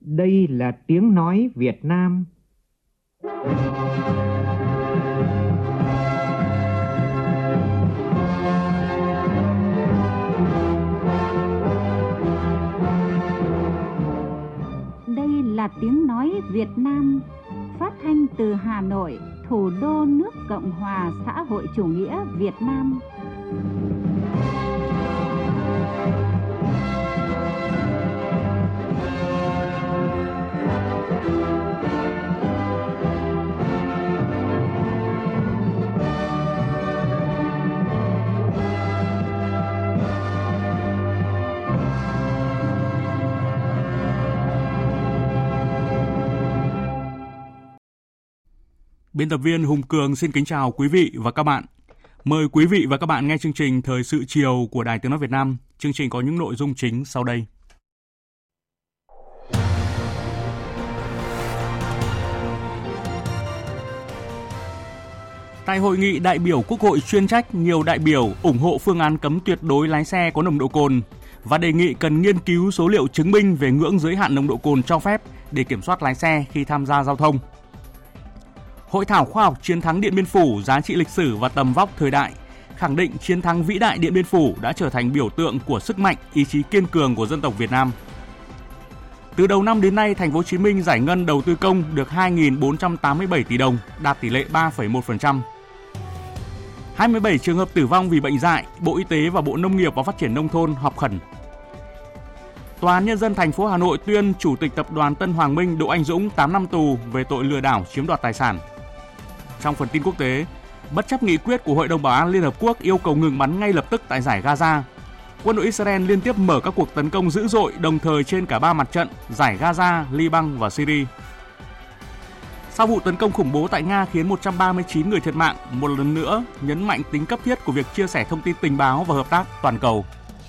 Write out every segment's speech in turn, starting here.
Đây là tiếng nói Việt Nam. Đây là tiếng nói Việt Nam, phát thanh từ Hà Nội, thủ đô nước Cộng hòa xã hội chủ nghĩa Việt Nam. Biên tập viên Hùng Cường xin kính chào quý vị và các bạn. Mời quý vị và các bạn nghe chương trình Thời sự chiều của Đài Tiếng nói Việt Nam. Chương trình có những nội dung chính sau đây. Tại hội nghị đại biểu Quốc hội chuyên trách, nhiều đại biểu ủng hộ phương án cấm tuyệt đối lái xe có nồng độ cồn và đề nghị cần nghiên cứu số liệu chứng minh về ngưỡng giới hạn nồng độ cồn cho phép để kiểm soát lái xe khi tham gia giao thông. Hội thảo khoa học chiến thắng Điện Biên Phủ, giá trị lịch sử và tầm vóc thời đại, khẳng định chiến thắng vĩ đại Điện Biên Phủ đã trở thành biểu tượng của sức mạnh, ý chí kiên cường của dân tộc Việt Nam. Từ đầu năm đến nay, Thành phố Hồ Chí Minh giải ngân đầu tư công được 2.487 tỷ đồng, đạt tỷ lệ 3,1%. 27 trường hợp tử vong vì bệnh dại, Bộ Y tế và Bộ Nông nghiệp và Phát triển nông thôn họp khẩn. Tòa án Nhân dân thành phố Hà Nội tuyên Chủ tịch Tập đoàn Tân Hoàng Minh Đỗ Anh Dũng 8 năm tù về tội lừa đảo chiếm đoạt tài sản. Trong phần tin quốc tế, bất chấp nghị quyết của Hội đồng Bảo an Liên Hợp Quốc yêu cầu ngừng bắn ngay lập tức tại dải Gaza, quân đội Israel liên tiếp mở các cuộc tấn công dữ dội đồng thời trên cả ba mặt trận, dải Gaza, Liban và Syria. Sau vụ tấn công khủng bố tại Nga khiến 139 người thiệt mạng, một lần nữa nhấn mạnh tính cấp thiết của việc chia sẻ thông tin tình báo và hợp tác toàn cầu.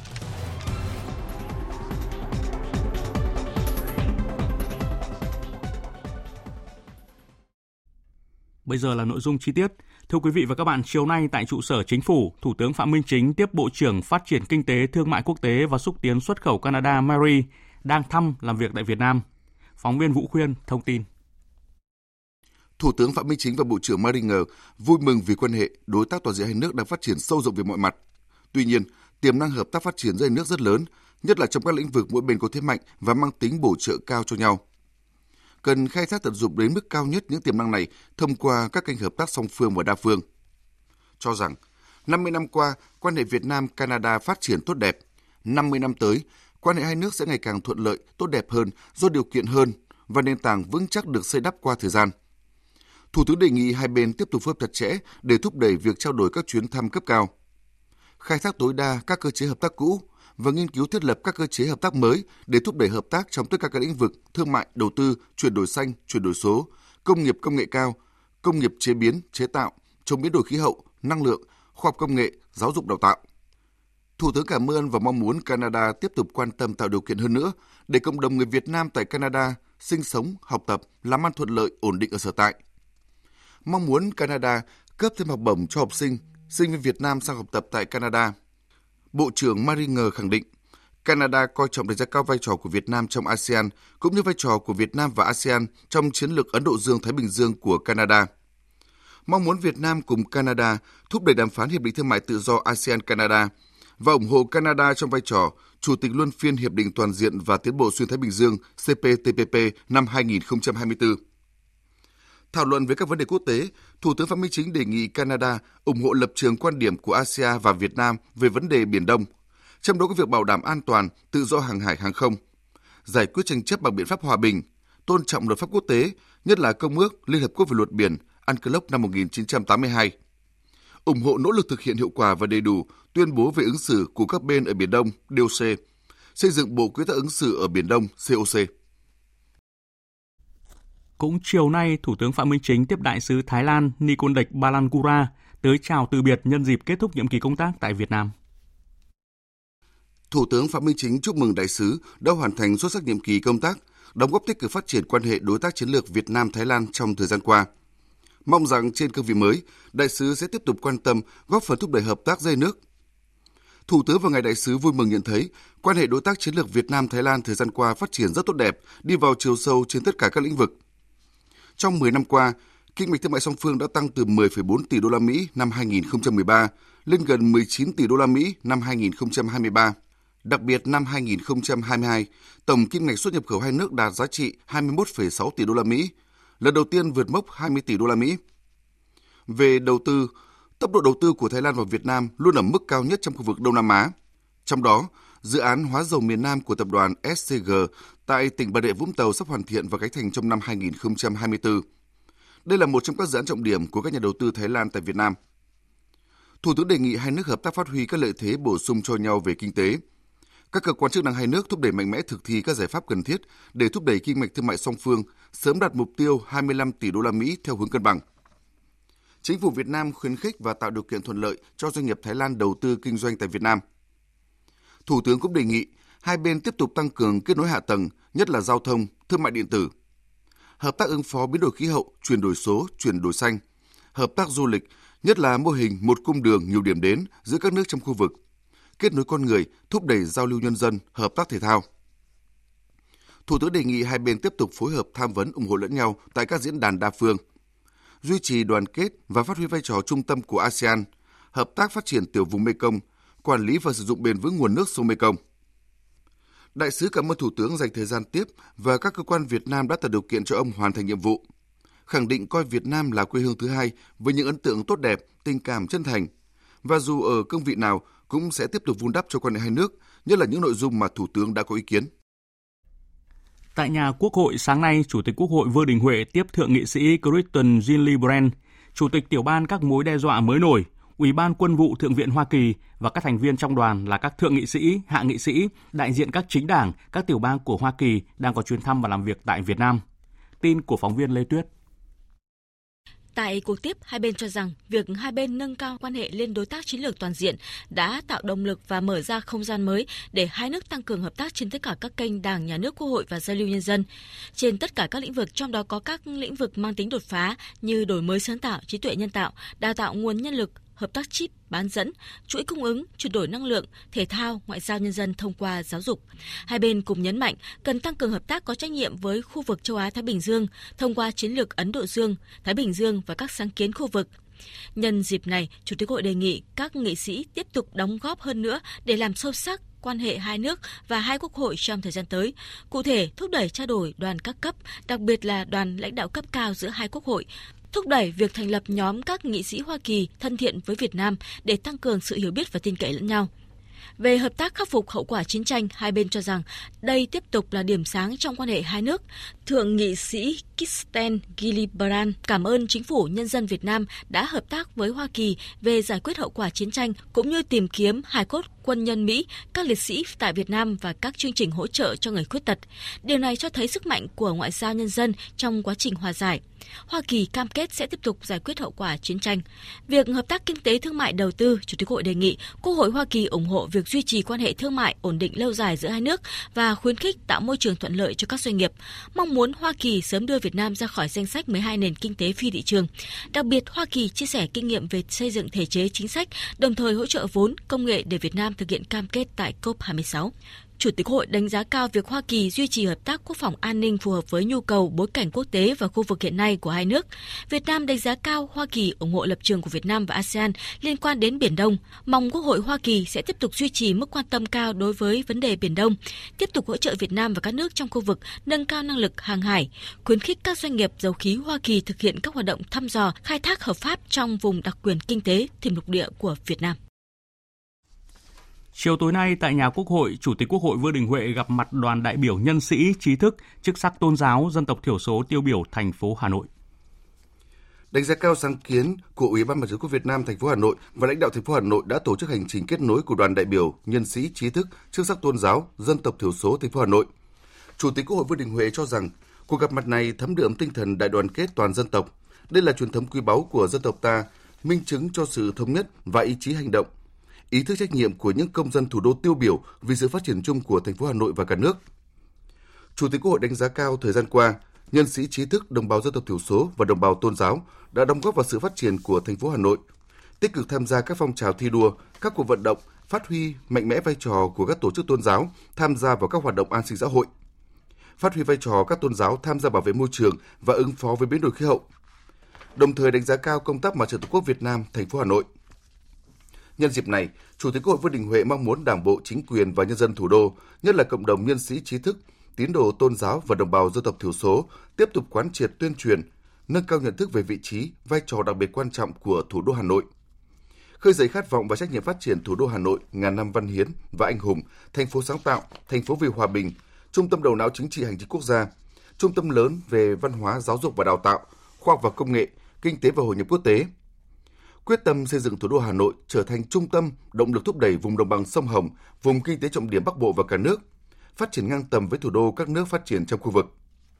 Bây giờ là nội dung chi tiết. Thưa quý vị và các bạn, chiều nay tại trụ sở Chính phủ, Thủ tướng Phạm Minh Chính tiếp Bộ trưởng Phát triển Kinh tế, Thương mại Quốc tế và Xúc tiến xuất khẩu Canada Mary đang thăm làm việc tại Việt Nam. Phóng viên Vũ Khuyên thông tin. Thủ tướng Phạm Minh Chính và Bộ trưởng Maringer vui mừng vì quan hệ đối tác toàn diện hai nước đang phát triển sâu rộng về mọi mặt. Tuy nhiên, tiềm năng hợp tác phát triển giữa hai nước rất lớn, nhất là trong các lĩnh vực mỗi bên có thế mạnh và mang tính bổ trợ cao cho nhau. Cần khai thác tận dụng đến mức cao nhất những tiềm năng này thông qua các kênh hợp tác song phương và đa phương. Cho rằng, 50 năm qua, quan hệ Việt Nam-Canada phát triển tốt đẹp. 50 năm tới, quan hệ hai nước sẽ ngày càng thuận lợi, tốt đẹp hơn, do điều kiện hơn và nền tảng vững chắc được xây đắp qua thời gian. Thủ tướng đề nghị hai bên tiếp tục phối hợp chặt chẽ để thúc đẩy việc trao đổi các chuyến thăm cấp cao, khai thác tối đa các cơ chế hợp tác cũ và nghiên cứu thiết lập các cơ chế hợp tác mới để thúc đẩy hợp tác trong tất cả các lĩnh vực thương mại, đầu tư, chuyển đổi xanh, chuyển đổi số, công nghiệp công nghệ cao, công nghiệp chế biến, chế tạo, chống biến đổi khí hậu, năng lượng, khoa học công nghệ, giáo dục đào tạo. Thủ tướng cảm ơn và mong muốn Canada tiếp tục quan tâm tạo điều kiện hơn nữa để cộng đồng người Việt Nam tại Canada sinh sống, học tập, làm ăn thuận lợi, ổn định ở sở tại. Mong muốn Canada cấp thêm học bổng cho học sinh, sinh viên Việt Nam sang học tập tại Canada. Bộ trưởng Maringer khẳng định, Canada coi trọng đánh giá cao vai trò của Việt Nam trong ASEAN, cũng như vai trò của Việt Nam và ASEAN trong chiến lược Ấn Độ Dương-Thái Bình Dương của Canada. Mong muốn Việt Nam cùng Canada thúc đẩy đàm phán Hiệp định Thương mại Tự do ASEAN-Canada và ủng hộ Canada trong vai trò Chủ tịch luân phiên Hiệp định Toàn diện và Tiến bộ Xuyên Thái Bình Dương CPTPP năm 2024. Thảo luận về các vấn đề quốc tế, Thủ tướng Phạm Minh Chính đề nghị Canada ủng hộ lập trường quan điểm của ASEAN và Việt Nam về vấn đề Biển Đông, trong đó có việc bảo đảm an toàn, tự do hàng hải hàng không, giải quyết tranh chấp bằng biện pháp hòa bình, tôn trọng luật pháp quốc tế, nhất là Công ước Liên Hợp Quốc về luật biển UNCLOS năm 1982, ủng hộ nỗ lực thực hiện hiệu quả và đầy đủ tuyên bố về ứng xử của các bên ở Biển Đông DOC, xây dựng Bộ Quy tắc ứng xử ở Biển Đông COC. Cũng chiều nay, Thủ tướng Phạm Minh Chính tiếp Đại sứ Thái Lan Nikondeck Balankura tới chào từ biệt nhân dịp kết thúc nhiệm kỳ công tác tại Việt Nam. Thủ tướng Phạm Minh Chính chúc mừng đại sứ đã hoàn thành xuất sắc nhiệm kỳ công tác, đóng góp tích cực phát triển quan hệ đối tác chiến lược Việt Nam-Thái Lan trong thời gian qua. Mong rằng trên cương vị mới, đại sứ sẽ tiếp tục quan tâm, góp phần thúc đẩy hợp tác giữa hai nước. Thủ tướng và ngài đại sứ vui mừng nhận thấy quan hệ đối tác chiến lược Việt Nam-Thái Lan thời gian qua phát triển rất tốt đẹp, đi vào chiều sâu trên tất cả các lĩnh vực. Trong 10 năm qua, kinh mạch thương mại song phương đã tăng từ 10,4 tỷ đô la Mỹ năm 2013 lên gần 19 tỷ đô la Mỹ năm 2023. Đặc biệt năm 2022, tổng kim ngạch xuất nhập khẩu hai nước đạt giá trị 21,6 tỷ đô la Mỹ, lần đầu tiên vượt mốc 20 tỷ đô la Mỹ. Về đầu tư, tốc độ đầu tư của Thái Lan vào Việt Nam luôn ở mức cao nhất trong khu vực Đông Nam Á. Trong đó, dự án hóa dầu miền Nam của tập đoàn SCG tại tỉnh Bà Rịa Vũng Tàu sắp hoàn thiện và khánh thành trong năm 2024. Đây là một trong các dự án trọng điểm của các nhà đầu tư Thái Lan tại Việt Nam. Thủ tướng đề nghị hai nước hợp tác phát huy các lợi thế bổ sung cho nhau về kinh tế. Các cơ quan chức năng hai nước thúc đẩy mạnh mẽ thực thi các giải pháp cần thiết để thúc đẩy kinh mạch thương mại song phương sớm đạt mục tiêu 25 tỷ đô la Mỹ theo hướng cân bằng. Chính phủ Việt Nam khuyến khích và tạo điều kiện thuận lợi cho doanh nghiệp Thái Lan đầu tư kinh doanh tại Việt Nam. Thủ tướng cũng đề nghị hai bên tiếp tục tăng cường kết nối hạ tầng, nhất là giao thông, thương mại điện tử, hợp tác ứng phó biến đổi khí hậu, chuyển đổi số, chuyển đổi xanh, hợp tác du lịch, nhất là mô hình một cung đường nhiều điểm đến giữa các nước trong khu vực, kết nối con người, thúc đẩy giao lưu nhân dân, hợp tác thể thao. Thủ tướng đề nghị hai bên tiếp tục phối hợp tham vấn ủng hộ lẫn nhau tại các diễn đàn đa phương, duy trì đoàn kết và phát huy vai trò trung tâm của ASEAN, hợp tác phát triển tiểu vùng Mekong, quản lý và sử dụng bền vững nguồn nước sông Mekong. Đại sứ cảm ơn Thủ tướng dành thời gian tiếp và các cơ quan Việt Nam đã tạo điều kiện cho ông hoàn thành nhiệm vụ, khẳng định coi Việt Nam là quê hương thứ hai với những ấn tượng tốt đẹp, tình cảm chân thành, và dù ở cương vị nào cũng sẽ tiếp tục vun đắp cho quan hệ hai nước, nhất là những nội dung mà Thủ tướng đã có ý kiến. Tại nhà Quốc hội, sáng nay, Chủ tịch Quốc hội Vương Đình Huệ tiếp Thượng nghị sĩ Kirsten Gillibrand, Chủ tịch Tiểu ban các mối đe dọa mới nổi, Ủy ban Quân vụ Thượng viện Hoa Kỳ và các thành viên trong đoàn là các thượng nghị sĩ, hạ nghị sĩ, đại diện các chính đảng, các tiểu bang của Hoa Kỳ đang có chuyến thăm và làm việc tại Việt Nam. Tin của phóng viên Lê Tuyết. Tại cuộc tiếp, hai bên cho rằng việc hai bên nâng cao quan hệ lên đối tác chiến lược toàn diện đã tạo động lực và mở ra không gian mới để hai nước tăng cường hợp tác trên tất cả các kênh Đảng, Nhà nước, Quốc hội và giao lưu nhân dân. Trên tất cả các lĩnh vực, trong đó có các lĩnh vực mang tính đột phá như đổi mới sáng tạo, trí tuệ nhân tạo, đào tạo nguồn nhân lực, hợp tác chip, bán dẫn, chuỗi cung ứng, chuyển đổi năng lượng, thể thao, ngoại giao nhân dân thông qua giáo dục. Hai bên cùng nhấn mạnh cần tăng cường hợp tác có trách nhiệm với khu vực châu Á-Thái Bình Dương thông qua chiến lược Ấn Độ Dương, Thái Bình Dương và các sáng kiến khu vực. Nhân dịp này, Chủ tịch Hội đề nghị các nghị sĩ tiếp tục đóng góp hơn nữa để làm sâu sắc quan hệ hai nước và hai quốc hội trong thời gian tới. Cụ thể, thúc đẩy trao đổi đoàn các cấp, đặc biệt là đoàn lãnh đạo cấp cao giữa hai quốc hội, thúc đẩy việc thành lập nhóm các nghị sĩ Hoa Kỳ thân thiện với Việt Nam để tăng cường sự hiểu biết và tin cậy lẫn nhau. Về hợp tác khắc phục hậu quả chiến tranh, hai bên cho rằng đây tiếp tục là điểm sáng trong quan hệ hai nước. Thượng nghị sĩ Kirsten Gillibrand cảm ơn chính phủ nhân dân Việt Nam đã hợp tác với Hoa Kỳ về giải quyết hậu quả chiến tranh cũng như tìm kiếm hài cốt quân nhân Mỹ, các liệt sĩ tại Việt Nam và các chương trình hỗ trợ cho người khuyết tật. Điều này cho thấy sức mạnh của ngoại giao nhân dân trong quá trình hòa giải. Hoa Kỳ cam kết sẽ tiếp tục giải quyết hậu quả chiến tranh. Việc hợp tác kinh tế, thương mại, đầu tư, Chủ tịch Hội đề nghị Quốc hội Hoa Kỳ ủng hộ việc duy trì quan hệ thương mại ổn định lâu dài giữa hai nước và khuyến khích tạo môi trường thuận lợi cho các doanh nghiệp. Mong muốn Hoa Kỳ sớm đưa Việt Nam ra khỏi danh sách 12 nền kinh tế phi thị trường. Đặc biệt, Hoa Kỳ chia sẻ kinh nghiệm về xây dựng thể chế chính sách, đồng thời hỗ trợ vốn, công nghệ để Việt Nam thực hiện cam kết tại COP26. Chủ tịch Hội đánh giá cao việc Hoa Kỳ duy trì hợp tác quốc phòng an ninh phù hợp với nhu cầu bối cảnh quốc tế và khu vực hiện nay của hai nước. Việt Nam đánh giá cao Hoa Kỳ ủng hộ lập trường của Việt Nam và ASEAN liên quan đến Biển Đông. Mong Quốc hội Hoa Kỳ sẽ tiếp tục duy trì mức quan tâm cao đối với vấn đề Biển Đông, tiếp tục hỗ trợ Việt Nam và các nước trong khu vực nâng cao năng lực hàng hải, khuyến khích các doanh nghiệp dầu khí Hoa Kỳ thực hiện các hoạt động thăm dò, khai thác hợp pháp trong vùng đặc quyền kinh tế thềm lục địa của Việt Nam. Chiều tối nay tại nhà Quốc hội, Chủ tịch Quốc hội Vương Đình Huệ gặp mặt đoàn đại biểu nhân sĩ, trí thức, chức sắc tôn giáo, dân tộc thiểu số tiêu biểu thành phố Hà Nội. Đánh giá cao sáng kiến của Ủy ban Mặt trận Tổ quốc Việt Nam thành phố Hà Nội và lãnh đạo thành phố Hà Nội đã tổ chức hành trình kết nối của đoàn đại biểu nhân sĩ, trí thức, chức sắc tôn giáo, dân tộc thiểu số thành phố Hà Nội. Chủ tịch Quốc hội Vương Đình Huệ cho rằng cuộc gặp mặt này thấm đượm tinh thần đại đoàn kết toàn dân tộc. Đây là truyền thống quý báu của dân tộc ta, minh chứng cho sự thống nhất và ý chí hành động, ý thức trách nhiệm của những công dân thủ đô tiêu biểu vì sự phát triển chung của thành phố Hà Nội và cả nước. Chủ tịch Quốc hội đánh giá cao thời gian qua, nhân sĩ trí thức, đồng bào dân tộc thiểu số và đồng bào tôn giáo đã đóng góp vào sự phát triển của thành phố Hà Nội, tích cực tham gia các phong trào thi đua, các cuộc vận động, phát huy mạnh mẽ vai trò của các tổ chức tôn giáo tham gia vào các hoạt động an sinh xã hội, phát huy vai trò các tôn giáo tham gia bảo vệ môi trường và ứng phó với biến đổi khí hậu. Đồng thời đánh giá cao công tác Mặt trận Tổ quốc Việt Nam thành phố Hà Nội. Nhân dịp này, Chủ tịch Quốc hội Vương Đình Huệ mong muốn Đảng bộ, chính quyền và nhân dân thủ đô, nhất là cộng đồng nhân sĩ trí thức, tín đồ tôn giáo và đồng bào dân tộc thiểu số tiếp tục quán triệt tuyên truyền, nâng cao nhận thức về vị trí, vai trò đặc biệt quan trọng của thủ đô Hà Nội, khơi dậy khát vọng và trách nhiệm phát triển thủ đô Hà Nội ngàn năm văn hiến và anh hùng, thành phố sáng tạo, thành phố vì hòa bình, trung tâm đầu não chính trị hành chính quốc gia, trung tâm lớn về văn hóa, giáo dục và đào tạo, khoa học và công nghệ, kinh tế và hội nhập quốc tế. Quyết tâm xây dựng thủ đô Hà Nội trở thành trung tâm, động lực thúc đẩy vùng đồng bằng sông Hồng, vùng kinh tế trọng điểm Bắc Bộ và cả nước, phát triển ngang tầm với thủ đô các nước phát triển trong khu vực.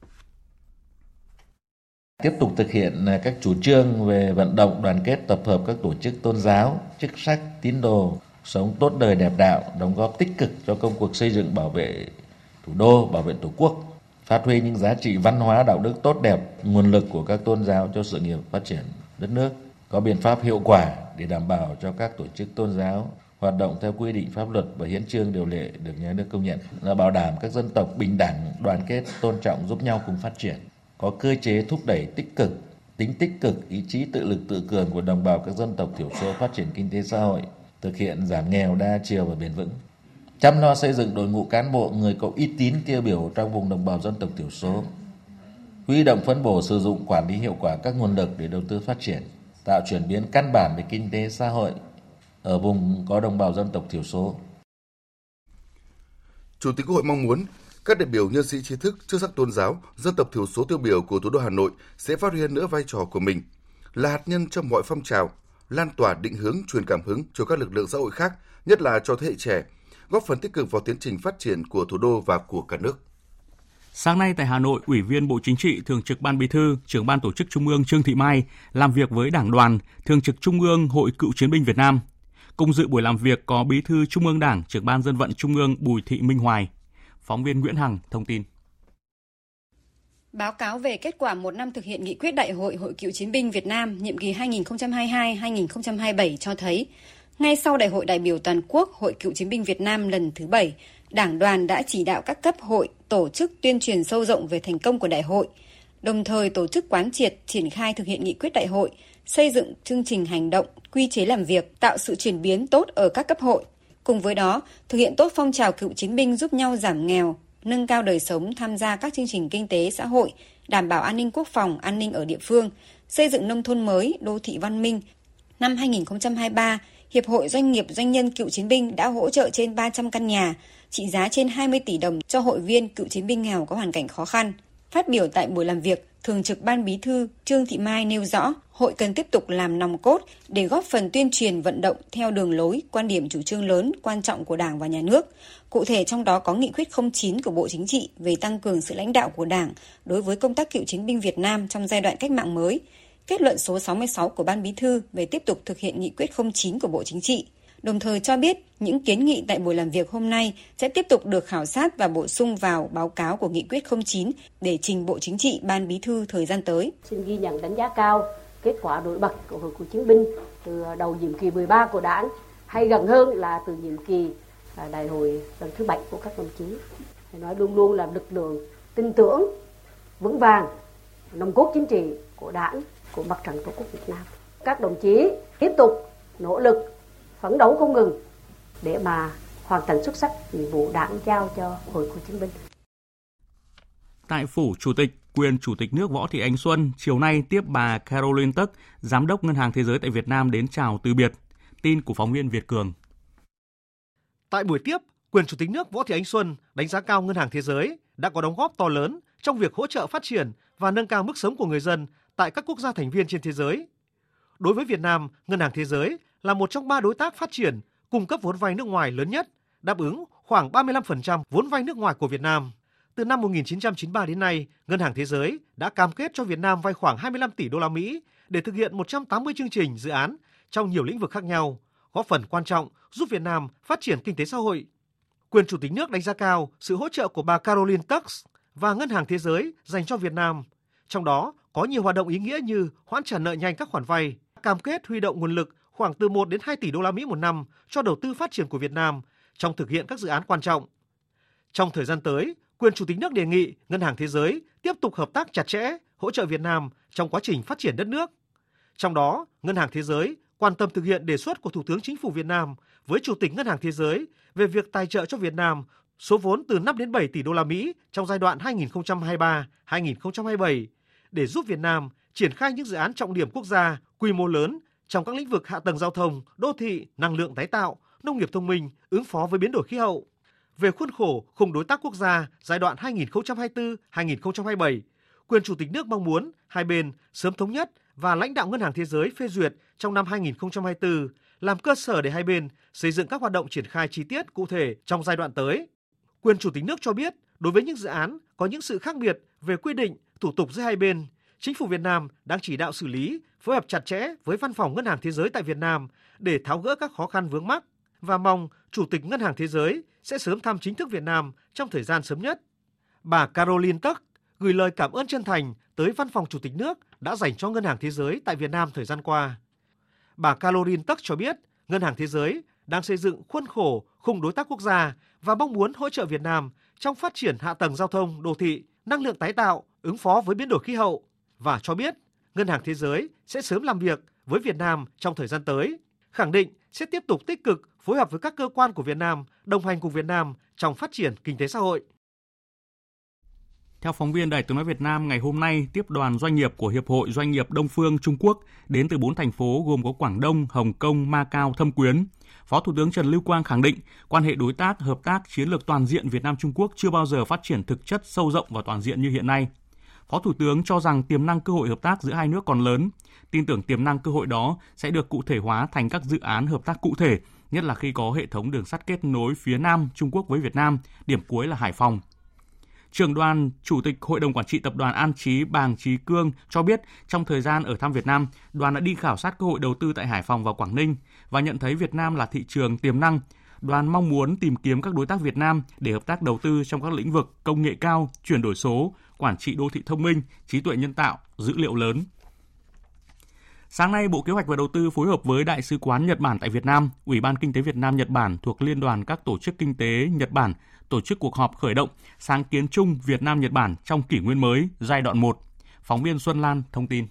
Tiếp tục thực hiện các chủ trương về vận động đoàn kết tập hợp các tổ chức tôn giáo, chức sắc, tín đồ, sống tốt đời đẹp đạo, đóng góp tích cực cho công cuộc xây dựng bảo vệ thủ đô, bảo vệ Tổ quốc, phát huy những giá trị văn hóa đạo đức tốt đẹp, nguồn lực của các tôn giáo cho sự nghiệp phát triển đất nước, có biện pháp hiệu quả để đảm bảo cho các tổ chức tôn giáo hoạt động theo quy định pháp luật và hiến chương điều lệ được nhà nước công nhận, là bảo đảm các dân tộc bình đẳng, đoàn kết, tôn trọng, giúp nhau cùng phát triển, có cơ chế thúc đẩy tích cực, tính tích cực, ý chí tự lực tự cường của đồng bào các dân tộc thiểu số phát triển kinh tế xã hội, thực hiện giảm nghèo đa chiều và bền vững, chăm lo xây dựng đội ngũ cán bộ người có uy tín tiêu biểu trong vùng đồng bào dân tộc thiểu số, huy động phân bổ sử dụng quản lý hiệu quả các nguồn lực để đầu tư phát triển, tạo chuyển biến căn bản về kinh tế xã hội ở vùng có đồng bào dân tộc thiểu số. Chủ tịch Quốc hội mong muốn các đại biểu, nhân sĩ trí thức, chức sắc tôn giáo, dân tộc thiểu số tiêu biểu của thủ đô Hà Nội sẽ phát huy hơn nữa vai trò của mình, là hạt nhân trong mọi phong trào, lan tỏa định hướng, truyền cảm hứng cho các lực lượng xã hội khác, nhất là cho thế hệ trẻ, góp phần tích cực vào tiến trình phát triển của thủ đô và của cả nước. Sáng nay tại Hà Nội, Ủy viên Bộ Chính trị, Thường trực Ban Bí thư, Trưởng Ban Tổ chức Trung ương Trương Thị Mai làm việc với Đảng đoàn, Thường trực Trung ương Hội Cựu chiến binh Việt Nam. Cùng dự buổi làm việc có Bí thư Trung ương Đảng, Trưởng Ban Dân vận Trung ương Bùi Thị Minh Hoài. Phóng viên Nguyễn Hằng thông tin. Báo cáo về kết quả một năm thực hiện nghị quyết Đại hội Hội Cựu chiến binh Việt Nam nhiệm kỳ 2022-2027 cho thấy, ngay sau Đại hội đại biểu toàn quốc Hội Cựu chiến binh Việt Nam lần thứ 7, Đảng đoàn đã chỉ đạo các cấp hội tổ chức tuyên truyền sâu rộng về thành công của đại hội, đồng thời tổ chức quán triệt, triển khai thực hiện nghị quyết đại hội, xây dựng chương trình hành động, quy chế làm việc, tạo sự chuyển biến tốt ở các cấp hội. Cùng với đó, thực hiện tốt phong trào cựu chiến binh giúp nhau giảm nghèo, nâng cao đời sống, tham gia các chương trình kinh tế xã hội, đảm bảo an ninh quốc phòng, an ninh ở địa phương, xây dựng nông thôn mới, đô thị văn minh. Năm 2023, Hiệp hội Doanh nghiệp Doanh nhân Cựu chiến binh đã hỗ trợ trên 300 căn nhà, trị giá trên 20 tỷ đồng cho hội viên cựu chiến binh nghèo có hoàn cảnh khó khăn. Phát biểu tại buổi làm việc, Thường trực Ban Bí thư Trương Thị Mai nêu rõ, hội cần tiếp tục làm nòng cốt để góp phần tuyên truyền vận động theo đường lối, quan điểm chủ trương lớn, quan trọng của Đảng và Nhà nước. Cụ thể trong đó có nghị quyết 09 của Bộ Chính trị về tăng cường sự lãnh đạo của Đảng đối với công tác cựu chiến binh Việt Nam trong giai đoạn cách mạng mới, kết luận số 66 của Ban Bí thư về tiếp tục thực hiện nghị quyết 09 của Bộ Chính trị. Đồng thời cho biết những kiến nghị tại buổi làm việc hôm nay sẽ tiếp tục được khảo sát và bổ sung vào báo cáo của nghị quyết 09 để trình Bộ Chính trị, Ban Bí thư thời gian tới. Xin ghi nhận đánh giá cao kết quả nổi bật của Hội Cựu chiến binh từ đầu nhiệm kỳ 13 của Đảng, hay gần hơn là từ nhiệm kỳ đại hội lần thứ 7 của các đồng chí. Phải nói luôn luôn là lực lượng tin tưởng, vững vàng, nòng cốt chính trị của Đảng, của Mặt trận Tổ quốc Việt Nam. Các đồng chí tiếp tục nỗ lực, phấn đấu không ngừng để mà hoàn thành xuất sắc nhiệm vụ Đảng giao cho Hội Cựu chiến binh. Tại Phủ Chủ tịch, quyền Chủ tịch nước Võ Thị Ánh Xuân chiều nay tiếp bà Caroline Tuck, Giám đốc Ngân hàng Thế giới tại Việt Nam đến chào từ biệt. Tin của phóng viên Việt Cường. Tại buổi tiếp, quyền Chủ tịch nước Võ Thị Ánh Xuân đánh giá cao Ngân hàng Thế giới đã có đóng góp to lớn trong việc hỗ trợ phát triển và nâng cao mức sống của người dân tại các quốc gia thành viên trên thế giới. Đối với Việt Nam, Ngân hàng Thế giới là một trong 3 đối tác phát triển cung cấp vốn vay nước ngoài lớn nhất, đáp ứng khoảng 35% vốn vay nước ngoài của Việt Nam. Từ năm 1993 đến nay, Ngân hàng Thế giới đã cam kết cho Việt Nam vay khoảng 25 tỷ đô la Mỹ để thực hiện 180 chương trình dự án trong nhiều lĩnh vực khác nhau, góp phần quan trọng giúp Việt Nam phát triển kinh tế xã hội. Quyền Chủ tịch nước đánh giá cao sự hỗ trợ của bà Caroline Tuck và Ngân hàng Thế giới dành cho Việt Nam. Trong đó có nhiều hoạt động ý nghĩa như hoãn trả nợ nhanh các khoản vay, cam kết huy động nguồn lực khoảng từ 1 đến 2 tỷ đô la Mỹ một năm cho đầu tư phát triển của Việt Nam trong thực hiện các dự án quan trọng. Trong thời gian tới, quyền Chủ tịch nước đề nghị Ngân hàng Thế giới tiếp tục hợp tác chặt chẽ, hỗ trợ Việt Nam trong quá trình phát triển đất nước. Trong đó, Ngân hàng Thế giới quan tâm thực hiện đề xuất của Thủ tướng Chính phủ Việt Nam với Chủ tịch Ngân hàng Thế giới về việc tài trợ cho Việt Nam số vốn từ 5 đến 7 tỷ đô la Mỹ trong giai đoạn 2023-2027 để giúp Việt Nam triển khai những dự án trọng điểm quốc gia quy mô lớn trong các lĩnh vực hạ tầng giao thông, đô thị, năng lượng tái tạo, nông nghiệp thông minh, ứng phó với biến đổi khí hậu. Về khuôn khổ khung đối tác quốc gia giai đoạn 2024-2027, quyền Chủ tịch nước mong muốn hai bên sớm thống nhất và lãnh đạo Ngân hàng Thế giới phê duyệt trong năm 2024 làm cơ sở để hai bên xây dựng các hoạt động triển khai chi tiết cụ thể trong giai đoạn tới. Quyền Chủ tịch nước cho biết, đối với những dự án có những sự khác biệt về quy định, thủ tục giữa hai bên, Chính phủ Việt Nam đang chỉ đạo xử lý, phối hợp chặt chẽ với Văn phòng Ngân hàng Thế giới tại Việt Nam để tháo gỡ các khó khăn vướng mắc và mong Chủ tịch Ngân hàng Thế giới sẽ sớm thăm chính thức Việt Nam trong thời gian sớm nhất. Bà Caroline Tuck gửi lời cảm ơn chân thành tới Văn phòng Chủ tịch nước đã dành cho Ngân hàng Thế giới tại Việt Nam thời gian qua. Bà Caroline Tuck cho biết Ngân hàng Thế giới đang xây dựng khuôn khổ khung đối tác quốc gia và mong muốn hỗ trợ Việt Nam trong phát triển hạ tầng giao thông, đô thị, năng lượng tái tạo, ứng phó với biến đổi khí hậu và cho biết Ngân hàng Thế giới sẽ sớm làm việc với Việt Nam trong thời gian tới, khẳng định sẽ tiếp tục tích cực phối hợp với các cơ quan của Việt Nam, đồng hành cùng Việt Nam trong phát triển kinh tế xã hội. Theo phóng viên Đài Tiếng nói Việt Nam, ngày hôm nay tiếp đoàn doanh nghiệp của Hiệp hội Doanh nghiệp Đông phương Trung Quốc đến từ 4 thành phố gồm có Quảng Đông, Hồng Kông, Macau, Thâm Quyến. Phó Thủ tướng Trần Lưu Quang khẳng định quan hệ đối tác, hợp tác chiến lược toàn diện Việt Nam Trung Quốc chưa bao giờ phát triển thực chất, sâu rộng và toàn diện như hiện nay. Phó Thủ tướng cho rằng tiềm năng cơ hội hợp tác giữa hai nước còn lớn, tin tưởng tiềm năng cơ hội đó sẽ được cụ thể hóa thành các dự án hợp tác cụ thể, nhất là khi có hệ thống đường sắt kết nối phía Nam Trung Quốc với Việt Nam, điểm cuối là Hải Phòng. Trưởng đoàn, Chủ tịch Hội đồng Quản trị Tập đoàn An Trí Bàng Trí Cương cho biết trong thời gian ở thăm Việt Nam, đoàn đã đi khảo sát cơ hội đầu tư tại Hải Phòng và Quảng Ninh và nhận thấy Việt Nam là thị trường tiềm năng. Đoàn mong muốn tìm kiếm các đối tác Việt Nam để hợp tác đầu tư trong các lĩnh vực công nghệ cao, chuyển đổi số, quản trị đô thị thông minh, trí tuệ nhân tạo, dữ liệu lớn. Sáng nay, Bộ Kế hoạch và Đầu tư phối hợp với Đại sứ quán Nhật Bản tại Việt Nam, Ủy ban Kinh tế Việt Nam Nhật Bản thuộc Liên đoàn các tổ chức kinh tế Nhật Bản tổ chức cuộc họp khởi động sáng kiến chung Việt Nam Nhật Bản trong kỷ nguyên mới giai đoạn 1. Phóng viên Xuân Lan thông tin.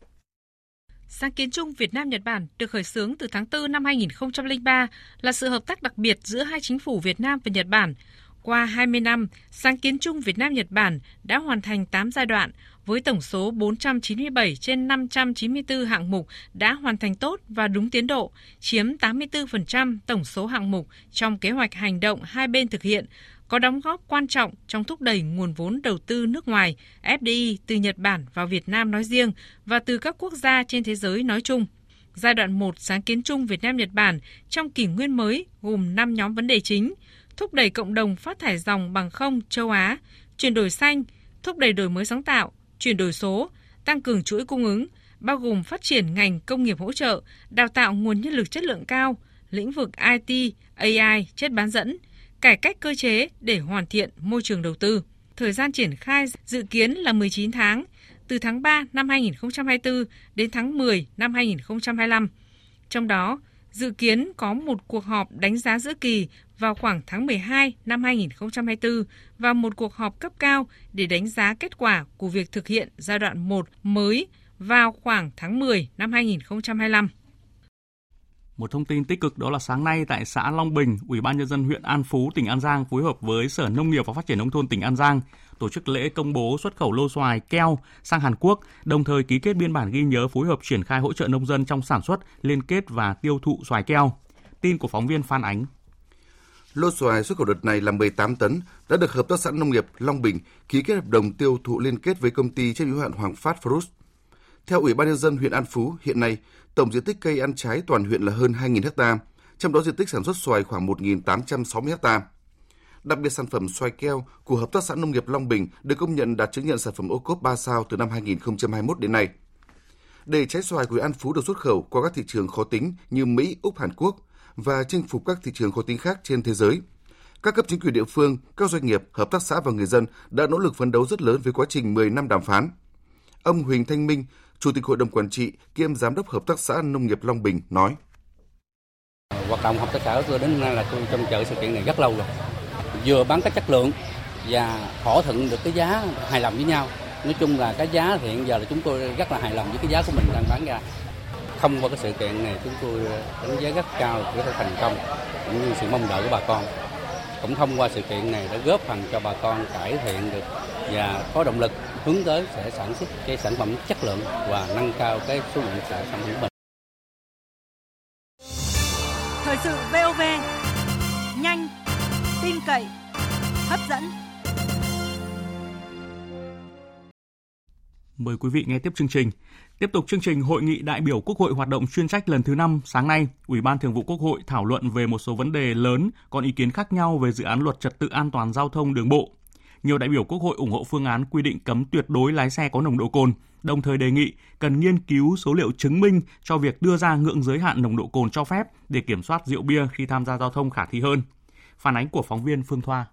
Sáng kiến chung Việt Nam Nhật Bản được khởi xướng từ tháng 4 năm 2003 là sự hợp tác đặc biệt giữa hai chính phủ Việt Nam và Nhật Bản. Qua 20 năm, sáng kiến chung Việt Nam Nhật Bản đã hoàn thành 8 giai đoạn với tổng số 497 trên 594 hạng mục đã hoàn thành tốt và đúng tiến độ, chiếm 84% tổng số hạng mục trong kế hoạch hành động hai bên thực hiện, có đóng góp quan trọng trong thúc đẩy nguồn vốn đầu tư nước ngoài, FDI từ Nhật Bản vào Việt Nam nói riêng và từ các quốc gia trên thế giới nói chung. Giai đoạn 1 sáng kiến chung Việt Nam Nhật Bản trong kỷ nguyên mới gồm 5 nhóm vấn đề chính: thúc đẩy cộng đồng phát thải ròng bằng không châu Á, chuyển đổi xanh, thúc đẩy đổi mới sáng tạo, chuyển đổi số, tăng cường chuỗi cung ứng, bao gồm phát triển ngành công nghiệp hỗ trợ, đào tạo nguồn nhân lực chất lượng cao, lĩnh vực IT, AI, chất bán dẫn, cải cách cơ chế để hoàn thiện môi trường đầu tư. Thời gian triển khai dự kiến là 19 tháng, từ tháng 3 năm 2024 đến tháng 10 năm 2025. Trong đó, dự kiến có một cuộc họp đánh giá giữa kỳ vào khoảng tháng 12 năm 2024 và một cuộc họp cấp cao để đánh giá kết quả của việc thực hiện giai đoạn 1 mới vào khoảng tháng 10 năm 2025. Một thông tin tích cực đó là sáng nay tại xã Long Bình, Ủy ban Nhân dân huyện An Phú, tỉnh An Giang phối hợp với Sở Nông nghiệp và Phát triển Nông thôn tỉnh An Giang tổ chức lễ công bố xuất khẩu lô xoài keo sang Hàn Quốc, đồng thời ký kết biên bản ghi nhớ phối hợp triển khai hỗ trợ nông dân trong sản xuất, liên kết và tiêu thụ xoài keo. Tin của phóng viên Phan Ánh. Lô xoài xuất khẩu đợt này là 18 tấn đã được Hợp tác xã Nông nghiệp Long Bình ký kết hợp đồng tiêu thụ liên kết với công ty trách nhiệm hữu hạn Hoàng Phát Fruit. Theo Ủy ban Nhân dân huyện An Phú, hiện nay tổng diện tích cây ăn trái toàn huyện là hơn 2.000 ha, trong đó diện tích sản xuất xoài khoảng 1.860 ha. Đặc biệt sản phẩm xoài keo của Hợp tác xã Nông nghiệp Long Bình được công nhận đạt chứng nhận sản phẩm ô cốp 3 sao từ năm 2021 đến nay. Để trái xoài của huyện An Phú được xuất khẩu qua các thị trường khó tính như Mỹ, Úc, Hàn Quốc và chinh phục các thị trường khó tính khác trên thế giới, các cấp chính quyền địa phương, các doanh nghiệp, hợp tác xã và người dân đã nỗ lực phấn đấu rất lớn với quá trình 10 năm đàm phán. Ông Huỳnh Thanh Minh, Chủ tịch Hội đồng Quản trị kiêm Giám đốc Hợp tác xã Nông nghiệp Long Bình nói: Hoạt động hợp tác xã của tôi đến nay là tôi trông chờ sự kiện này rất lâu rồi. Vừa bán cái chất lượng và thỏa thuận được cái giá hài lòng với nhau. Nói chung là cái giá thì hiện giờ là chúng tôi rất là hài lòng với cái giá của mình đang bán ra. Thông qua cái sự kiện này chúng tôi đánh giá rất cao cái thành công cũng như sự mong đợi của bà con. Cũng thông qua sự kiện này đã góp phần cho bà con cải thiện được và có động lực hướng tới sẽ sản xuất cái sản phẩm chất lượng và nâng cao cái số lượng sản phẩm của mình. Thời sự VOV, nhanh, tin cậy, hấp dẫn. Mời quý vị nghe tiếp chương trình. Tiếp tục chương trình Hội nghị đại biểu Quốc hội hoạt động chuyên trách lần thứ 5, sáng nay, Ủy ban Thường vụ Quốc hội thảo luận về một số vấn đề lớn còn ý kiến khác nhau về dự án luật trật tự an toàn giao thông đường bộ. Nhiều đại biểu Quốc hội ủng hộ phương án quy định cấm tuyệt đối lái xe có nồng độ cồn, đồng thời đề nghị cần nghiên cứu số liệu chứng minh cho việc đưa ra ngưỡng giới hạn nồng độ cồn cho phép để kiểm soát rượu bia khi tham gia giao thông khả thi hơn. Phản ánh của phóng viên Phương Thoa.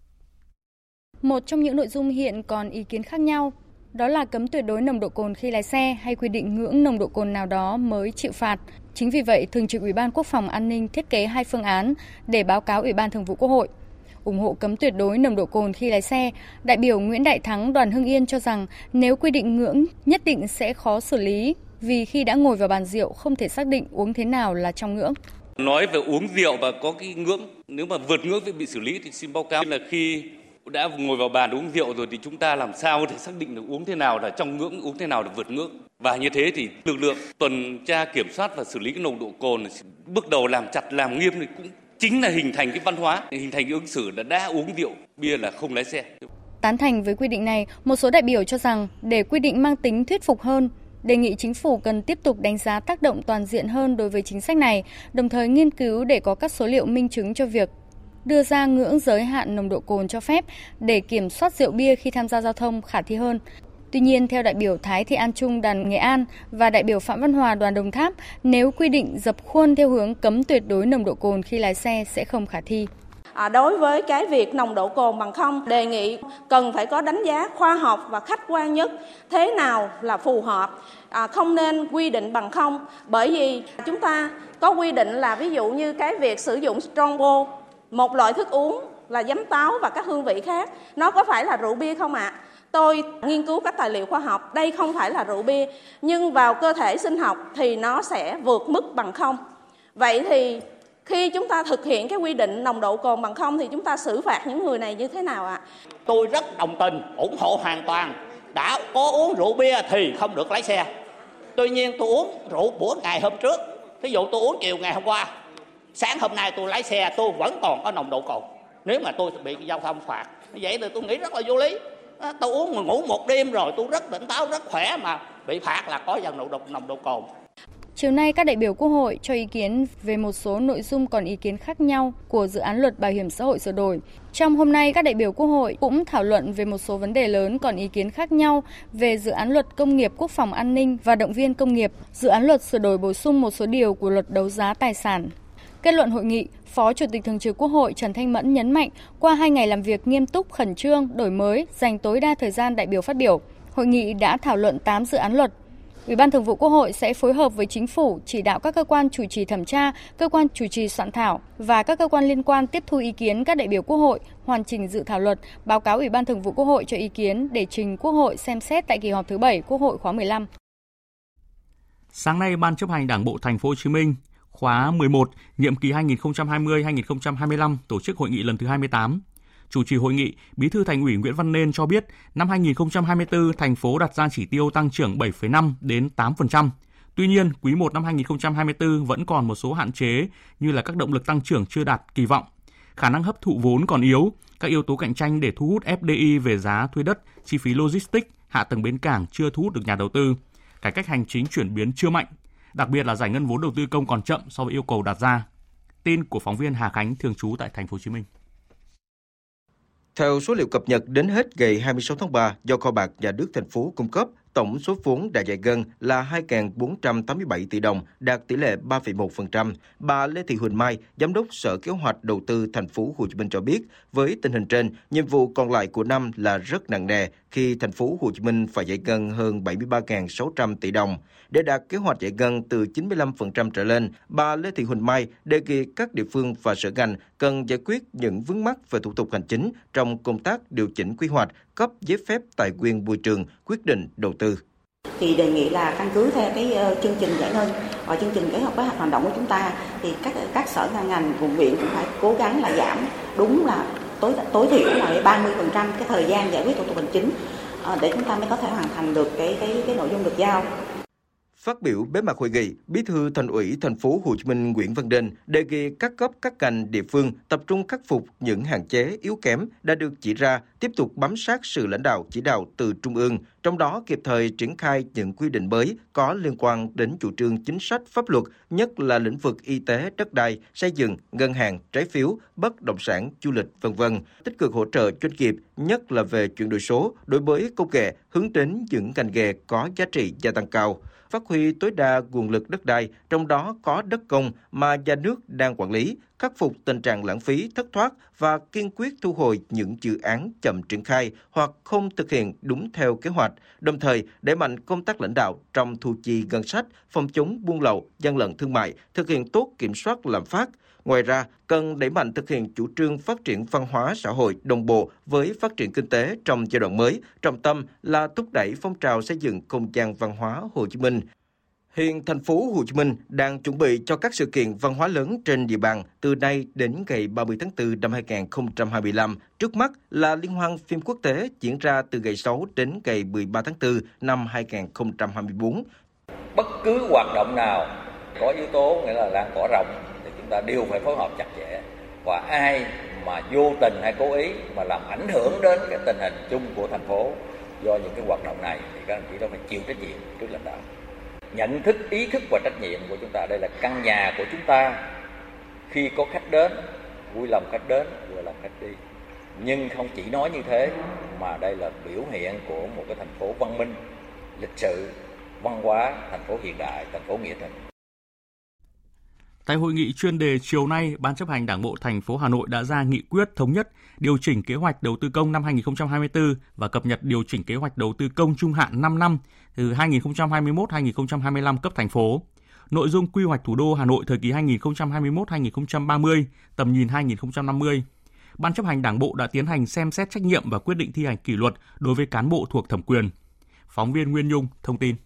Một trong những nội dung hiện còn ý kiến khác nhau đó là cấm tuyệt đối nồng độ cồn khi lái xe hay quy định ngưỡng nồng độ cồn nào đó mới chịu phạt. Chính vì vậy, Thường trực Ủy ban Quốc phòng An ninh thiết kế 2 phương án để báo cáo Ủy ban Thường vụ Quốc hội. Ủng hộ cấm tuyệt đối nồng độ cồn khi lái xe, đại biểu Nguyễn Đại Thắng, đoàn Hưng Yên cho rằng nếu quy định ngưỡng nhất định sẽ khó xử lý vì khi đã ngồi vào bàn rượu không thể xác định uống thế nào là trong ngưỡng. Nói về uống rượu và có cái ngưỡng, nếu mà vượt ngưỡng thì bị xử lý thì xin báo cáo là khi đã ngồi vào bàn uống rượu rồi thì chúng ta làm sao có thể xác định được uống thế nào là trong ngưỡng, uống thế nào là vượt ngưỡng. Và như thế thì lực lượng tuần tra kiểm soát và xử lý cái nồng độ cồn bước đầu làm chặt làm nghiêm thì cũng chính là hình thành cái văn hóa, hình thành cái ứng xử là đã uống rượu bia là không lái xe. Tán thành với quy định này, một số đại biểu cho rằng để quy định mang tính thuyết phục hơn, đề nghị chính phủ cần tiếp tục đánh giá tác động toàn diện hơn đối với chính sách này, đồng thời nghiên cứu để có các số liệu minh chứng cho việc đưa ra ngưỡng giới hạn nồng độ cồn cho phép để kiểm soát rượu bia khi tham gia giao thông khả thi hơn. Tuy nhiên, theo đại biểu Thái Thị An Trung đoàn Nghệ An và đại biểu Phạm Văn Hòa đoàn Đồng Tháp, nếu quy định dập khuôn theo hướng cấm tuyệt đối nồng độ cồn khi lái xe sẽ không khả thi. Đối với cái việc nồng độ cồn bằng không, đề nghị cần phải có đánh giá khoa học và khách quan nhất thế nào là phù hợp, không nên quy định bằng không, bởi vì chúng ta có quy định là ví dụ như cái việc sử dụng Strongbow, một loại thức uống là giấm táo và các hương vị khác, nó có phải là rượu bia không ạ? Tôi nghiên cứu các tài liệu khoa học, đây không phải là rượu bia, nhưng vào cơ thể sinh học thì nó sẽ vượt mức bằng không. Vậy thì khi chúng ta thực hiện cái quy định nồng độ cồn bằng không thì chúng ta xử phạt những người này như thế nào ạ? Tôi rất đồng tình, ủng hộ hoàn toàn. Đã có uống rượu bia thì không được lái xe. Tuy nhiên tôi uống rượu bữa ngày hôm trước, ví dụ tôi uống chiều ngày hôm qua, sáng hôm nay tôi lái xe tôi vẫn còn có nồng độ cồn. Nếu mà tôi bị giao thông phạt, vậy thì tôi nghĩ rất là vô lý. Tôi uống ngủ một đêm rồi, tôi rất tỉnh táo, rất khỏe mà bị phạt là có dần nồng độ cồn. Chiều nay, các đại biểu Quốc hội cho ý kiến về một số nội dung còn ý kiến khác nhau của dự án luật bảo hiểm xã hội sửa đổi. Trong hôm nay, các đại biểu Quốc hội cũng thảo luận về một số vấn đề lớn còn ý kiến khác nhau về dự án luật công nghiệp quốc phòng an ninh và động viên công nghiệp, dự án luật sửa đổi bổ sung một số điều của luật đấu giá tài sản. Kết luận hội nghị, Phó Chủ tịch Thường trực Quốc hội Trần Thanh Mẫn nhấn mạnh, qua 2 ngày làm việc nghiêm túc, khẩn trương, đổi mới, dành tối đa thời gian đại biểu phát biểu, hội nghị đã thảo luận 8 dự án luật. Ủy ban Thường vụ Quốc hội sẽ phối hợp với Chính phủ chỉ đạo các cơ quan chủ trì thẩm tra, cơ quan chủ trì soạn thảo và các cơ quan liên quan tiếp thu ý kiến các đại biểu Quốc hội, hoàn chỉnh dự thảo luật, báo cáo Ủy ban Thường vụ Quốc hội cho ý kiến để trình Quốc hội xem xét tại kỳ họp thứ 7 Quốc hội khóa 15. Sáng nay, Ban chấp hành Đảng bộ Thành phố Hồ Chí Minh khóa 11, nhiệm kỳ 2020-2025 tổ chức hội nghị lần thứ 28. Chủ trì hội nghị, Bí thư Thành ủy Nguyễn Văn Nên cho biết, năm 2024, thành phố đặt ra chỉ tiêu tăng trưởng 7,5 đến 8%. Tuy nhiên, quý 1 năm 2024 vẫn còn một số hạn chế như là các động lực tăng trưởng chưa đạt kỳ vọng, khả năng hấp thụ vốn còn yếu, các yếu tố cạnh tranh để thu hút FDI về giá thuê đất, chi phí logistics, hạ tầng bến cảng chưa thu hút được nhà đầu tư, cải cách hành chính chuyển biến chưa mạnh, đặc biệt là giải ngân vốn đầu tư công còn chậm so với yêu cầu đặt ra. Tin của phóng viên Hà Khánh thường trú tại Thành phố Hồ Chí Minh. Theo số liệu cập nhật đến hết ngày 26 tháng 3 do Kho bạc Nhà nước thành phố cung cấp, tổng số vốn đã giải ngân là 2.487 tỷ đồng, đạt tỷ lệ 3,1%. Bà Lê Thị Huỳnh Mai, Giám đốc Sở Kế hoạch Đầu tư Thành phố Hồ Chí Minh cho biết, với tình hình trên, nhiệm vụ còn lại của năm là rất nặng nề khi Thành phố Hồ Chí Minh phải giải ngân hơn 73.600 tỷ đồng. Để đạt kế hoạch giải ngân từ 95% trở lên, bà Lê Thị Huỳnh Mai đề nghị các địa phương và sở ngành cần giải quyết những vướng mắc về thủ tục hành chính trong công tác điều chỉnh quy hoạch, cấp giấy phép tài nguyên môi trường, quyết định đầu tư. Thì đề nghị là căn cứ theo cái chương trình giải ngân và chương trình kế hoạch hoạt động của chúng ta thì các sở ngành quận huyện cũng phải cố gắng là giảm đúng là tối thiểu là 30% cái thời gian giải quyết thủ tục hành chính để chúng ta mới có thể hoàn thành được cái nội dung được giao. Phát biểu bế mạc hội nghị, Bí thư Thành ủy Thành phố Hồ Chí Minh Nguyễn Văn Định đề nghị các cấp các ngành địa phương tập trung khắc phục những hạn chế yếu kém đã được chỉ ra, tiếp tục bám sát sự lãnh đạo chỉ đạo từ trung ương, trong đó kịp thời triển khai những quy định mới có liên quan đến chủ trương chính sách pháp luật, nhất là lĩnh vực y tế, đất đai, xây dựng, ngân hàng, trái phiếu, bất động sản, du lịch, v.v. Tích cực hỗ trợ doanh nghiệp, nhất là về chuyển đổi số, đổi mới công nghệ, hướng đến những ngành nghề có giá trị gia tăng cao. Phát huy tối đa nguồn lực đất đai, trong đó có đất công mà nhà nước đang quản lý, khắc phục tình trạng lãng phí, thất thoát và kiên quyết thu hồi những dự án chậm triển khai hoặc không thực hiện đúng theo kế hoạch, đồng thời đẩy mạnh công tác lãnh đạo trong thu chi ngân sách, phòng chống buôn lậu, gian lận thương mại, thực hiện tốt kiểm soát lạm phát. Ngoài ra, cần đẩy mạnh thực hiện chủ trương phát triển văn hóa xã hội đồng bộ với phát triển kinh tế trong giai đoạn mới, trọng tâm là thúc đẩy phong trào xây dựng không gian văn hóa Hồ Chí Minh. Hiện thành phố Hồ Chí Minh đang chuẩn bị cho các sự kiện văn hóa lớn trên địa bàn từ nay đến ngày 30 tháng 4 năm 2025. Trước mắt là Liên hoan phim quốc tế diễn ra từ ngày 6 đến ngày 13 tháng 4 năm 2024. Bất cứ hoạt động nào có yếu tố nghĩa là lan tỏa rộng thì chúng ta đều phải phối hợp chặt chẽ. Và ai mà vô tình hay cố ý mà làm ảnh hưởng đến cái tình hình chung của thành phố do những cái hoạt động này thì các đồng chí đó phải chịu trách nhiệm trước lãnh đạo. Nhận thức, ý thức và trách nhiệm của chúng ta, đây là căn nhà của chúng ta. Khi có khách đến, vui lòng khách đến, vừa lòng khách đi. Nhưng không chỉ nói như thế, mà đây là biểu hiện của một cái thành phố văn minh, lịch sự, văn hóa, thành phố hiện đại, thành phố nghĩa tình. Tại hội nghị chuyên đề chiều nay, Ban chấp hành Đảng bộ thành phố Hà Nội đã ra nghị quyết thống nhất điều chỉnh kế hoạch đầu tư công năm 2024 và cập nhật điều chỉnh kế hoạch đầu tư công trung hạn 5 năm từ 2021-2025 cấp thành phố. Nội dung quy hoạch thủ đô Hà Nội thời kỳ 2021-2030, tầm nhìn 2050. Ban chấp hành Đảng bộ đã tiến hành xem xét trách nhiệm và quyết định thi hành kỷ luật đối với cán bộ thuộc thẩm quyền. Phóng viên Nguyên Nhung thông tin.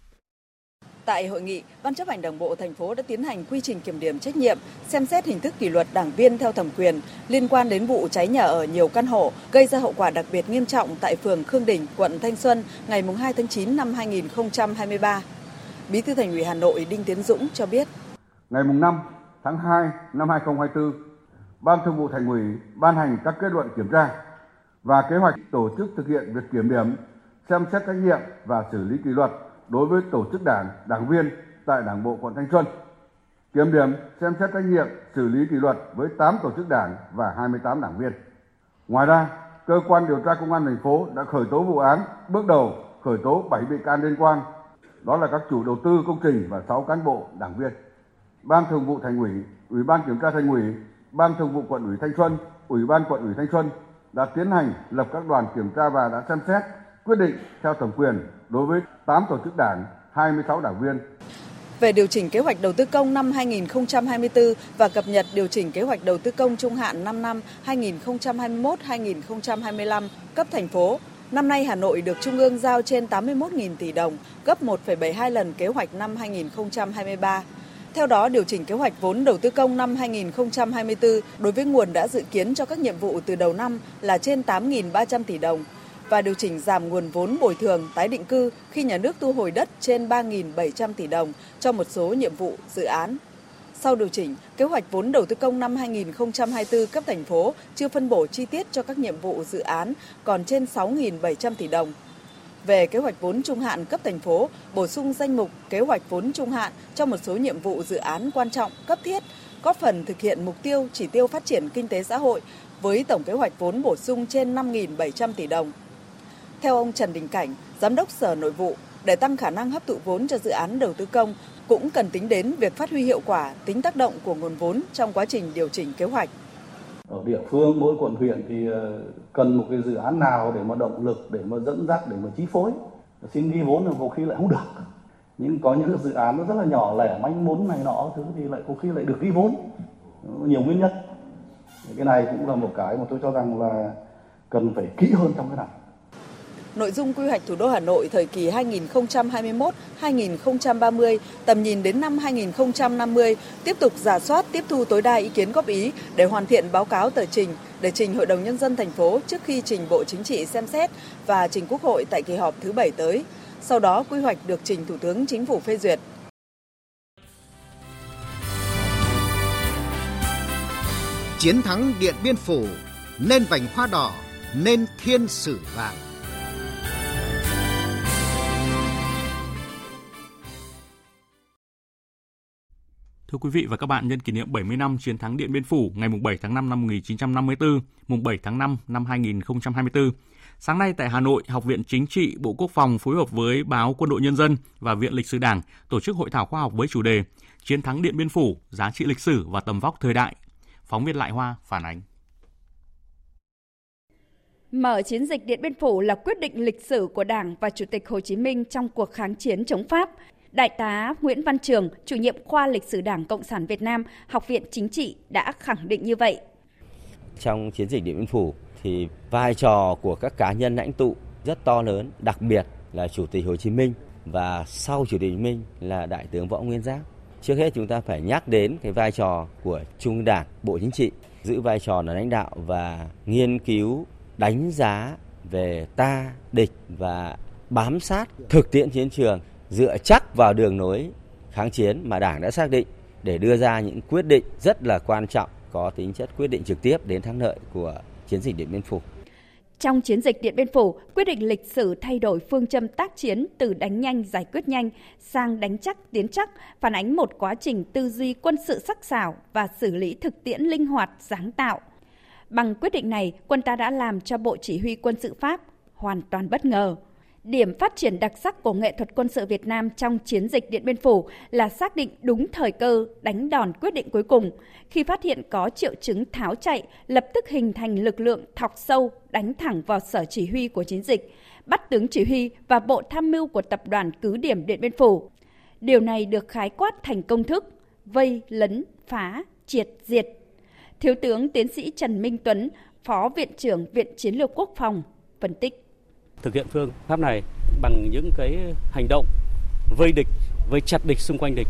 Tại hội nghị, Ban chấp hành Đảng bộ thành phố đã tiến hành quy trình kiểm điểm trách nhiệm, xem xét hình thức kỷ luật đảng viên theo thẩm quyền liên quan đến vụ cháy nhà ở nhiều căn hộ gây ra hậu quả đặc biệt nghiêm trọng tại phường Khương Đình, quận Thanh Xuân ngày 2 tháng 9 năm 2023. Bí thư Thành ủy Hà Nội Đinh Tiến Dũng cho biết. Ngày 5 tháng 2 năm 2024, Ban Thường vụ Thành ủy ban hành các kết luận kiểm tra và kế hoạch tổ chức thực hiện việc kiểm điểm, xem xét trách nhiệm và xử lý kỷ luật đối với tổ chức đảng, đảng viên tại Đảng bộ quận Thanh Xuân. Kiểm điểm, xem xét trách nhiệm, xử lý kỷ luật với 8 tổ chức đảng và 28 đảng viên. Ngoài ra, cơ quan điều tra công an thành phố đã khởi tố vụ án, bước đầu khởi tố 7 bị can liên quan, đó là các chủ đầu tư công trình và 6 cán bộ đảng viên. Ban Thường vụ Thành ủy, Ủy ban Kiểm tra Thành ủy, Ban Thường vụ Quận ủy Thanh Xuân, Ủy ban Quận ủy Thanh Xuân đã tiến hành lập các đoàn kiểm tra và đã xem xét quyết định theo thẩm quyền đối với 8 tổ chức đảng, 26 đảng viên. Về điều chỉnh kế hoạch đầu tư công năm 2024 và cập nhật điều chỉnh kế hoạch đầu tư công trung hạn 5 năm 2021-2025 cấp thành phố, năm nay Hà Nội được Trung ương giao trên 81.000 tỷ đồng, gấp 1,72 lần kế hoạch năm 2023. Theo đó, điều chỉnh kế hoạch vốn đầu tư công năm 2024 đối với nguồn đã dự kiến cho các nhiệm vụ từ đầu năm là trên 8.300 tỷ đồng và điều chỉnh giảm nguồn vốn bồi thường tái định cư khi nhà nước thu hồi đất trên 3.700 tỷ đồng cho một số nhiệm vụ dự án. Sau điều chỉnh, kế hoạch vốn đầu tư công năm 2024 cấp thành phố chưa phân bổ chi tiết cho các nhiệm vụ dự án còn trên 6.700 tỷ đồng. Về kế hoạch vốn trung hạn cấp thành phố, bổ sung danh mục kế hoạch vốn trung hạn cho một số nhiệm vụ dự án quan trọng cấp thiết, góp phần thực hiện mục tiêu chỉ tiêu phát triển kinh tế xã hội với tổng kế hoạch vốn bổ sung trên 5.700 tỷ đồng. Theo ông Trần Đình Cảnh, Giám đốc Sở Nội vụ, để tăng khả năng hấp thụ vốn cho dự án đầu tư công, cũng cần tính đến việc phát huy hiệu quả tính tác động của nguồn vốn trong quá trình điều chỉnh kế hoạch. Ở địa phương, mỗi quận huyện thì cần một cái dự án nào để mà động lực, để mà dẫn dắt, để mà chi phối. Xin ghi vốn là có khi lại không được. Nhưng có những dự án nó rất là nhỏ lẻ, manh mún này nọ thứ thì lại có khi lại được ghi vốn. Nhiều nguyên nhân. Cái này cũng là một cái mà tôi cho rằng là cần phải kỹ hơn trong cái này. Nội dung quy hoạch thủ đô Hà Nội thời kỳ 2021-2030, tầm nhìn đến năm 2050 tiếp tục rà soát, tiếp thu tối đa ý kiến góp ý để hoàn thiện báo cáo tờ trình để trình Hội đồng Nhân dân thành phố trước khi trình Bộ Chính trị xem xét và trình Quốc hội tại kỳ họp thứ 7 tới. Sau đó quy hoạch được trình Thủ tướng Chính phủ phê duyệt. Chiến thắng Điện Biên Phủ nên vành hoa đỏ, nên thiên sử vàng. Thưa quý vị và các bạn, nhân kỷ niệm 70 năm chiến thắng Điện Biên Phủ ngày 7 tháng 5 năm 1954, mùng 7 tháng 5 năm 2024, sáng nay tại Hà Nội, Học viện Chính trị Bộ Quốc phòng phối hợp với Báo Quân đội Nhân dân và Viện Lịch sử Đảng tổ chức hội thảo khoa học với chủ đề Chiến thắng Điện Biên Phủ, giá trị lịch sử và tầm vóc thời đại. Phóng viên Lại Hoa phản ánh. Mở chiến dịch Điện Biên Phủ là quyết định lịch sử của Đảng và Chủ tịch Hồ Chí Minh trong cuộc kháng chiến chống Pháp. Đại tá Nguyễn Văn Trường, chủ nhiệm khoa lịch sử Đảng Cộng sản Việt Nam, Học viện Chính trị đã khẳng định như vậy. Trong chiến dịch Điện Biên Phủ thì vai trò của các cá nhân lãnh tụ rất to lớn, đặc biệt là Chủ tịch Hồ Chí Minh và sau Chủ tịch Hồ Chí Minh là Đại tướng Võ Nguyên Giáp. Trước hết chúng ta phải nhắc đến cái vai trò của Trung ương Đảng, Bộ Chính trị, giữ vai trò là lãnh đạo và nghiên cứu, đánh giá về ta, địch và bám sát thực tiễn chiến trường, dựa chắc vào đường lối kháng chiến mà Đảng đã xác định để đưa ra những quyết định rất là quan trọng, có tính chất quyết định trực tiếp đến thắng lợi của chiến dịch Điện Biên Phủ. Trong chiến dịch Điện Biên Phủ, quyết định lịch sử thay đổi phương châm tác chiến từ đánh nhanh giải quyết nhanh sang đánh chắc tiến chắc, phản ánh một quá trình tư duy quân sự sắc sảo và xử lý thực tiễn linh hoạt, sáng tạo. Bằng quyết định này, quân ta đã làm cho Bộ Chỉ huy Quân sự Pháp hoàn toàn bất ngờ. Điểm phát triển đặc sắc của nghệ thuật quân sự Việt Nam trong chiến dịch Điện Biên Phủ là xác định đúng thời cơ, đánh đòn quyết định cuối cùng. Khi phát hiện có triệu chứng tháo chạy, lập tức hình thành lực lượng thọc sâu, đánh thẳng vào sở chỉ huy của chiến dịch, bắt tướng chỉ huy và bộ tham mưu của tập đoàn cứ điểm Điện Biên Phủ. Điều này được khái quát thành công thức vây, lấn, phá, triệt, diệt. Thiếu tướng tiến sĩ Trần Minh Tuấn, Phó Viện trưởng Viện Chiến lược Quốc phòng, phân tích. Thực hiện phương pháp này bằng những cái hành động vây địch, vây chặt địch xung quanh địch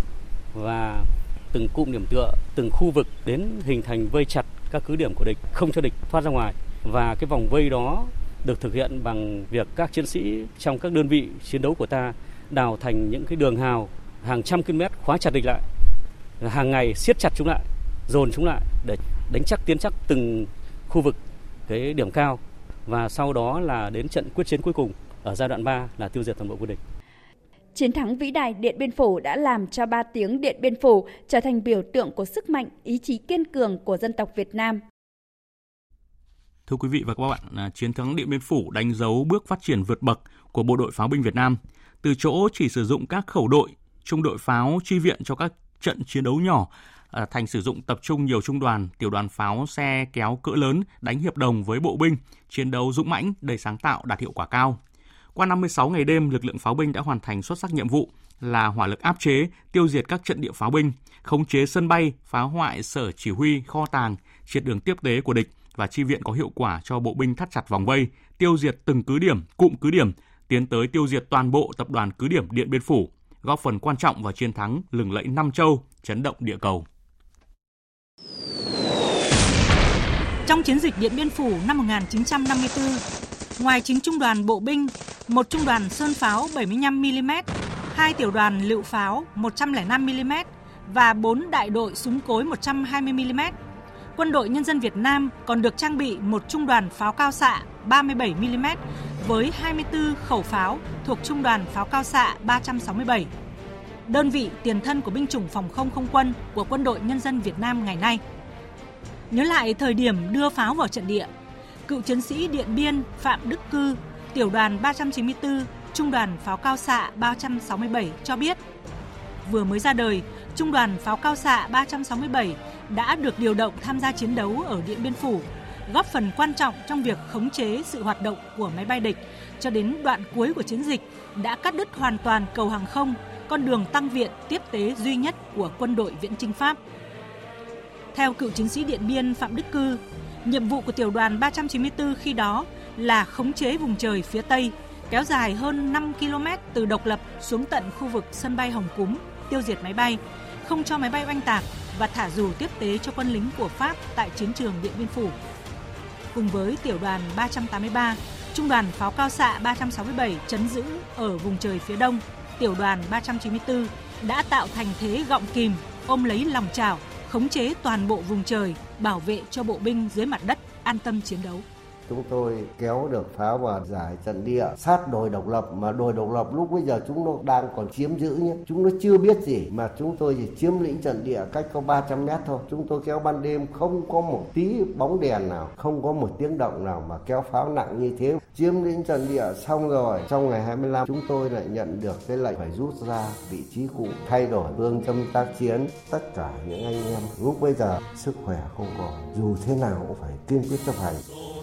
và từng cụm điểm tựa, từng khu vực đến hình thành vây chặt các cứ điểm của địch, không cho địch thoát ra ngoài. Và cái vòng vây đó được thực hiện bằng việc các chiến sĩ trong các đơn vị chiến đấu của ta đào thành những cái đường hào hàng trăm km khóa chặt địch lại, hàng ngày siết chặt chúng lại, dồn chúng lại để đánh chắc tiến chắc từng khu vực cái điểm cao. Và sau đó là đến trận quyết chiến cuối cùng ở giai đoạn 3 là tiêu diệt toàn bộ quân địch. Chiến thắng vĩ đại Điện Biên Phủ đã làm cho 3 tiếng Điện Biên Phủ trở thành biểu tượng của sức mạnh, ý chí kiên cường của dân tộc Việt Nam. Thưa quý vị và các bạn, chiến thắng Điện Biên Phủ đánh dấu bước phát triển vượt bậc của Bộ đội Pháo binh Việt Nam. Từ chỗ chỉ sử dụng các khẩu đội, trung đội pháo chi viện cho các trận chiến đấu nhỏ, thành sử dụng tập trung nhiều trung đoàn, tiểu đoàn pháo xe kéo cỡ lớn đánh hiệp đồng với bộ binh, chiến đấu dũng mãnh, đầy sáng tạo, đạt hiệu quả cao. Qua 56 ngày đêm, lực lượng pháo binh đã hoàn thành xuất sắc nhiệm vụ là hỏa lực áp chế, tiêu diệt các trận địa pháo binh, khống chế sân bay, phá hoại sở chỉ huy, kho tàng, triệt đường tiếp tế của địch và chi viện có hiệu quả cho bộ binh thắt chặt vòng vây, tiêu diệt từng cứ điểm, cụm cứ điểm, tiến tới tiêu diệt toàn bộ tập đoàn cứ điểm Điện Biên Phủ, góp phần quan trọng vào chiến thắng lừng lẫy Nam Châu, chấn động địa cầu. Trong chiến dịch Điện Biên Phủ năm 1954, ngoài chính trung đoàn bộ binh, một trung đoàn sơn pháo 75mm, 2 tiểu đoàn lựu pháo 105mm và 4 đại đội súng cối 120mm, Quân đội Nhân dân Việt Nam còn được trang bị một trung đoàn pháo cao xạ 37mm với 24 khẩu pháo thuộc trung đoàn pháo cao xạ 367. Đơn vị tiền thân của binh chủng phòng không không quân của Quân đội Nhân dân Việt Nam ngày nay. Nhớ lại thời điểm đưa pháo vào trận địa, cựu chiến sĩ Điện Biên Phạm Đức Cư Tiểu đoàn 394, Trung đoàn Pháo cao xạ 367 cho biết, vừa mới ra đời, Trung đoàn Pháo cao xạ 367 đã được điều động tham gia chiến đấu ở Điện Biên Phủ, góp phần quan trọng trong việc khống chế sự hoạt động của máy bay địch cho đến đoạn cuối của chiến dịch, đã cắt đứt hoàn toàn cầu hàng không, con đường tăng viện tiếp tế duy nhất của quân đội viễn chinh Pháp. Theo cựu chiến sĩ Điện Biên Phạm Đức Cư, nhiệm vụ của tiểu đoàn 394 khi đó là khống chế vùng trời phía Tây, kéo dài hơn 5 km từ Độc Lập xuống tận khu vực sân bay Hồng Cúm, tiêu diệt máy bay, không cho máy bay oanh tạc và thả dù tiếp tế cho quân lính của Pháp tại chiến trường Điện Biên Phủ. Cùng với tiểu đoàn 383, Trung đoàn Pháo cao xạ 367 trấn giữ ở vùng trời phía Đông, tiểu đoàn 394 đã tạo thành thế gọng kìm, ôm lấy lòng chảo, khống chế toàn bộ vùng trời, bảo vệ cho bộ binh dưới mặt đất an tâm chiến đấu. Chúng tôi kéo được pháo vào giải trận địa sát đồi Độc Lập, mà đồi Độc Lập lúc bây giờ chúng nó đang còn chiếm giữ nhé. Chúng nó chưa biết gì mà chúng tôi chỉ chiếm lĩnh trận địa cách có 300 mét thôi. Chúng tôi kéo ban đêm không có một tí bóng đèn nào, không có một tiếng động nào mà kéo pháo nặng như thế. Chiếm lĩnh trận địa xong rồi, trong ngày 25 chúng tôi lại nhận được cái lệnh phải rút ra vị trí cũ, thay đổi phương châm tác chiến. Tất cả những anh em lúc bây giờ sức khỏe không còn, dù thế nào cũng phải kiên quyết chấp hành.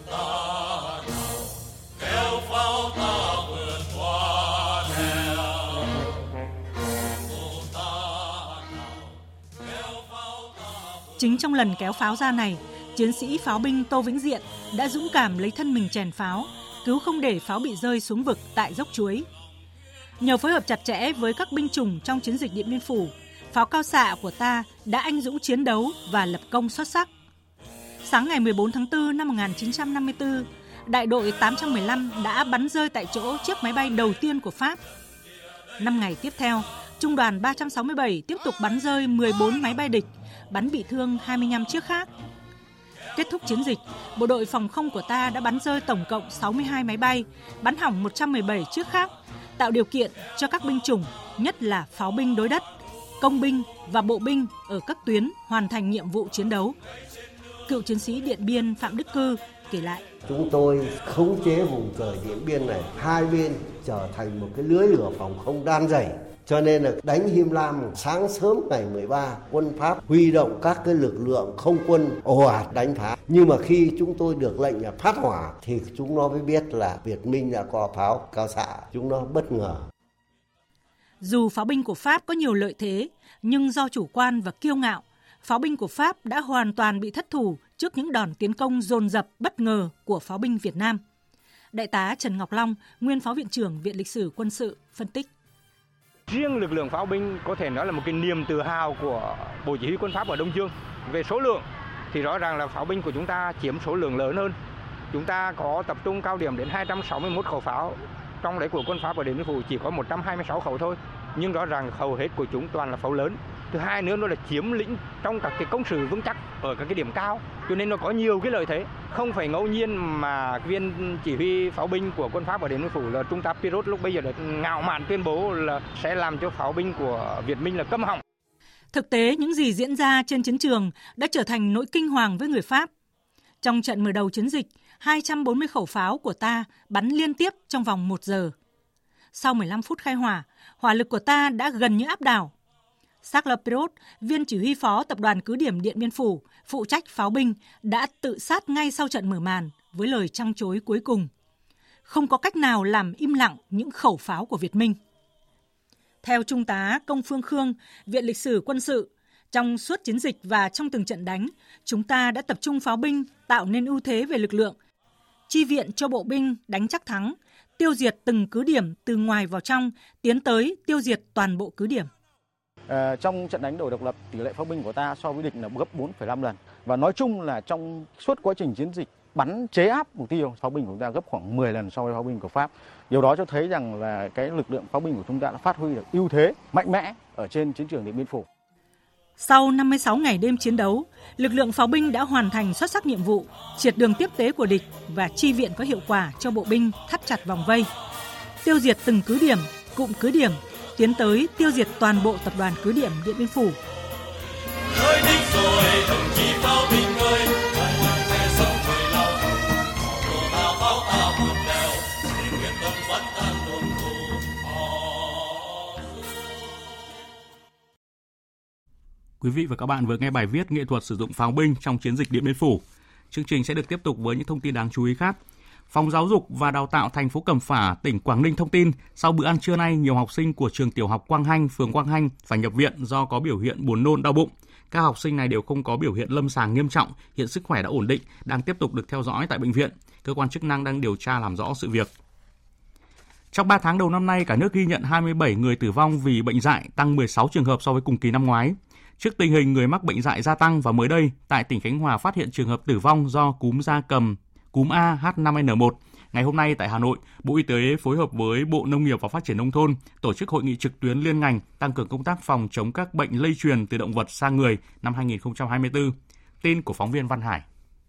Chính trong lần kéo pháo ra này, chiến sĩ pháo binh Tô Vĩnh Diện đã dũng cảm lấy thân mình chèn pháo, cứu không để pháo bị rơi xuống vực tại dốc Chuối. Nhờ phối hợp chặt chẽ với các binh chủng trong chiến dịch Điện Biên Phủ, pháo cao xạ của ta đã anh dũng chiến đấu và lập công xuất sắc. Sáng ngày 14 tháng 4 năm 1954, đại đội 815 đã bắn rơi tại chỗ chiếc máy bay đầu tiên của Pháp. 5 ngày tiếp theo, Trung đoàn 367 tiếp tục bắn rơi 14 máy bay địch, bắn bị thương 25 chiếc khác. Kết thúc chiến dịch, bộ đội phòng không của ta đã bắn rơi tổng cộng 62 máy bay, bắn hỏng 117 chiếc khác, tạo điều kiện cho các binh chủng, nhất là pháo binh đối đất, công binh và bộ binh ở các tuyến hoàn thành nhiệm vụ chiến đấu. Cựu chiến sĩ Điện Biên Phạm Đức Cư kể lại. Chúng tôi khống chế vùng trời Điện Biên này, hai bên trở thành một cái lưới lửa phòng không đan dày. Cho nên là đánh Him Lam sáng sớm ngày 13, quân Pháp huy động các cái lực lượng không quân ồ ạt đánh phá. Nhưng mà khi chúng tôi được lệnh là phát hỏa thì chúng nó mới biết là Việt Minh đã có pháo cao xạ, chúng nó bất ngờ. Dù pháo binh của Pháp có nhiều lợi thế, nhưng do chủ quan và kiêu ngạo, pháo binh của Pháp đã hoàn toàn bị thất thủ trước những đòn tiến công dồn dập bất ngờ của pháo binh Việt Nam. Đại tá Trần Ngọc Long, nguyên Phó Viện trưởng Viện Lịch sử Quân sự, phân tích. Riêng lực lượng pháo binh có thể nói là một cái niềm tự hào của Bộ Chỉ huy Quân Pháp ở Đông Dương. Về số lượng thì rõ ràng là pháo binh của chúng ta chiếm số lượng lớn hơn. Chúng ta có tập trung cao điểm đến 261 khẩu pháo, trong đấy của quân Pháp ở Điện Biên Phủ chỉ có 126 khẩu thôi. Nhưng rõ ràng hầu hết của chúng toàn là pháo lớn. Thứ hai nữa đó là chiếm lĩnh trong các cái công sự vững chắc ở các cái điểm cao, cho nên nó có nhiều cái lợi thế. Không phải ngẫu nhiên mà viên chỉ huy pháo binh của quân Pháp ở Điện Biên Phủ là Trung tá Pirot lúc bây giờ đã ngạo mạn tuyên bố là sẽ làm cho pháo binh của Việt Minh là câm họng. Thực tế, những gì diễn ra trên chiến trường đã trở thành nỗi kinh hoàng với người Pháp. Trong trận mở đầu chiến dịch, 240 khẩu pháo của ta bắn liên tiếp trong vòng 1 giờ. Sau 15 phút khai hỏa, hỏa lực của ta đã gần như áp đảo. Charles Pirot, viên chỉ huy phó tập đoàn cứ điểm Điện Biên Phủ, phụ trách pháo binh, đã tự sát ngay sau trận mở màn với lời trăng trối cuối cùng. Không có cách nào làm im lặng những khẩu pháo của Việt Minh. Theo Trung tá Công Phương Khương, Viện Lịch sử Quân sự, trong suốt chiến dịch và trong từng trận đánh, chúng ta đã tập trung pháo binh tạo nên ưu thế về lực lượng, chi viện cho bộ binh đánh chắc thắng, tiêu diệt từng cứ điểm từ ngoài vào trong, tiến tới tiêu diệt toàn bộ cứ điểm. Trong trận đánh đồi Độc Lập, tỷ lệ pháo binh của ta so với địch là gấp 4,5 lần. Và nói chung là trong suốt quá trình chiến dịch bắn chế áp mục tiêu, pháo binh của chúng ta gấp khoảng 10 lần so với pháo binh của Pháp. Điều đó cho thấy rằng là cái lực lượng pháo binh của chúng ta đã phát huy được ưu thế mạnh mẽ ở trên chiến trường Điện Biên Phủ. Sau 56 ngày đêm chiến đấu, lực lượng pháo binh đã hoàn thành xuất sắc nhiệm vụ, triệt đường tiếp tế của địch và chi viện có hiệu quả cho bộ binh thắt chặt vòng vây, tiêu diệt từng cứ điểm, cụm cứ điểm, tiến tới tiêu diệt toàn bộ tập đoàn cứ điểm Điện Biên Phủ. Quý vị và các bạn vừa nghe bài viết nghệ thuật sử dụng pháo binh trong chiến dịch Điện Biên Phủ. Chương trình sẽ được tiếp tục với những thông tin đáng chú ý khác. Phòng Giáo dục và Đào tạo thành phố Cẩm Phả, tỉnh Quảng Ninh thông tin, sau bữa ăn trưa nay, nhiều học sinh của trường tiểu học Quang Hanh, phường Quang Hanh phải nhập viện do có biểu hiện buồn nôn, đau bụng. Các học sinh này đều không có biểu hiện lâm sàng nghiêm trọng, hiện sức khỏe đã ổn định, đang tiếp tục được theo dõi tại bệnh viện. Cơ quan chức năng đang điều tra làm rõ sự việc. Trong 3 tháng đầu năm nay, cả nước ghi nhận 27 người tử vong vì bệnh dại, tăng 16 trường hợp so với cùng kỳ năm ngoái. Trước tình hình người mắc bệnh dại gia tăng và mới đây, tại tỉnh Khánh Hòa phát hiện trường hợp tử vong do cúm gia cầm, cúm A H5N1. Ngày hôm nay tại Hà Nội, Bộ Y tế phối hợp với Bộ Nông nghiệp và Phát triển Nông thôn tổ chức hội nghị trực tuyến liên ngành tăng cường công tác phòng chống các bệnh lây truyền từ động vật sang người năm 2024. Tin của phóng viên Văn Hải.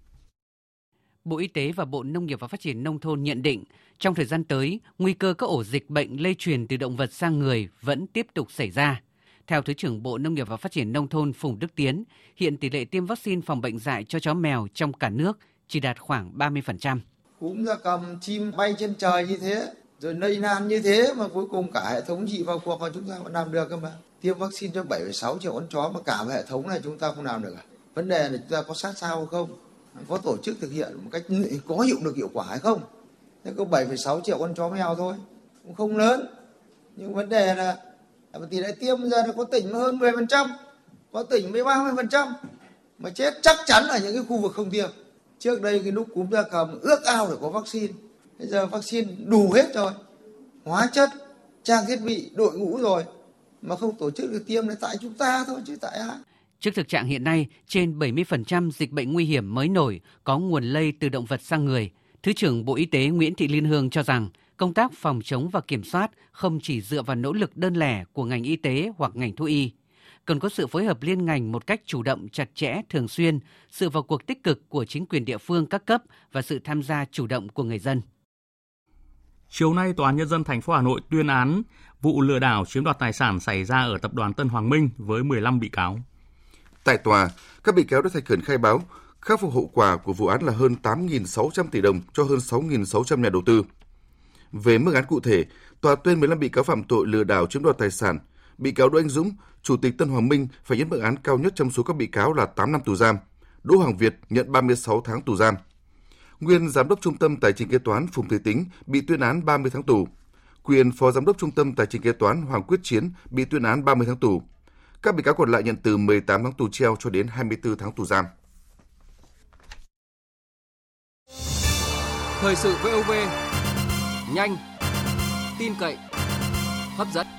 Bộ Y tế và Bộ Nông nghiệp và Phát triển Nông thôn nhận định, trong thời gian tới, nguy cơ các ổ dịch bệnh lây truyền từ động vật sang người vẫn tiếp tục xảy ra. Theo Thứ trưởng Bộ Nông nghiệp và Phát triển Nông thôn Phùng Đức Tiến, hiện tỷ lệ tiêm vaccine phòng bệnh dại cho chó mèo trong cả nước chỉ đạt khoảng 30%. Cúm gia cầm, chim bay trên trời như thế, rồi lây lan như thế mà cuối cùng cả hệ thống trị vào cuộc và chúng ta vẫn làm được cơ mà. Tiêm vaccine cho 7,6 triệu con chó mà cả hệ thống này chúng ta không làm được à? Vấn đề là chúng ta có sát sao không? Có tổ chức thực hiện một cách có hiệu quả hay không? Thế có 7,6 triệu con chó mèo thôi, cũng không lớn. Nhưng vấn đề là tỷ lệ tiêm giờ là có tỉnh hơn 10%, có tỉnh với 30%, mà chết chắc chắn ở những cái khu vực không tiêm. Trước đây cái lúc cúm gia cầm ước ao để có vaccine, bây giờ vaccine đủ hết rồi, hóa chất, trang thiết bị, đội ngũ rồi, mà không tổ chức được tiêm là tại chúng ta thôi chứ tại ai. Trước thực trạng hiện nay, trên 70% dịch bệnh nguy hiểm mới nổi có nguồn lây từ động vật sang người. Thứ trưởng Bộ Y tế Nguyễn Thị Liên Hương cho rằng, công tác phòng chống và kiểm soát không chỉ dựa vào nỗ lực đơn lẻ của ngành y tế hoặc ngành thú y, cần có sự phối hợp liên ngành một cách chủ động, chặt chẽ, thường xuyên, sự vào cuộc tích cực của chính quyền địa phương các cấp và sự tham gia chủ động của người dân. Chiều nay, Tòa án Nhân dân thành phố Hà Nội tuyên án vụ lừa đảo chiếm đoạt tài sản xảy ra ở tập đoàn Tân Hoàng Minh với 15 bị cáo. Tại tòa, các bị cáo đã thành khẩn khai báo, khắc phục hậu quả của vụ án là hơn 8.600 tỷ đồng cho hơn 6.600 nhà đầu tư. Về mức án cụ thể, tòa tuyên 15 bị cáo phạm tội lừa đảo chiếm đoạt tài sản. Bị cáo Đỗ Anh Dũng, Chủ tịch Tân Hoàng Minh phải nhận mức án cao nhất trong số các bị cáo là 8 năm tù giam. Đỗ Hoàng Việt nhận 36 tháng tù giam. Nguyên Giám đốc Trung tâm Tài chính Kế toán Phùng Thế Tính bị tuyên án 30 tháng tù. Quyền Phó Giám đốc Trung tâm Tài chính Kế toán Hoàng Quyết Chiến bị tuyên án 30 tháng tù. Các bị cáo còn lại nhận từ 18 tháng tù treo cho đến 24 tháng tù giam. Thời sự VOV, nhanh, tin cậy, hấp dẫn.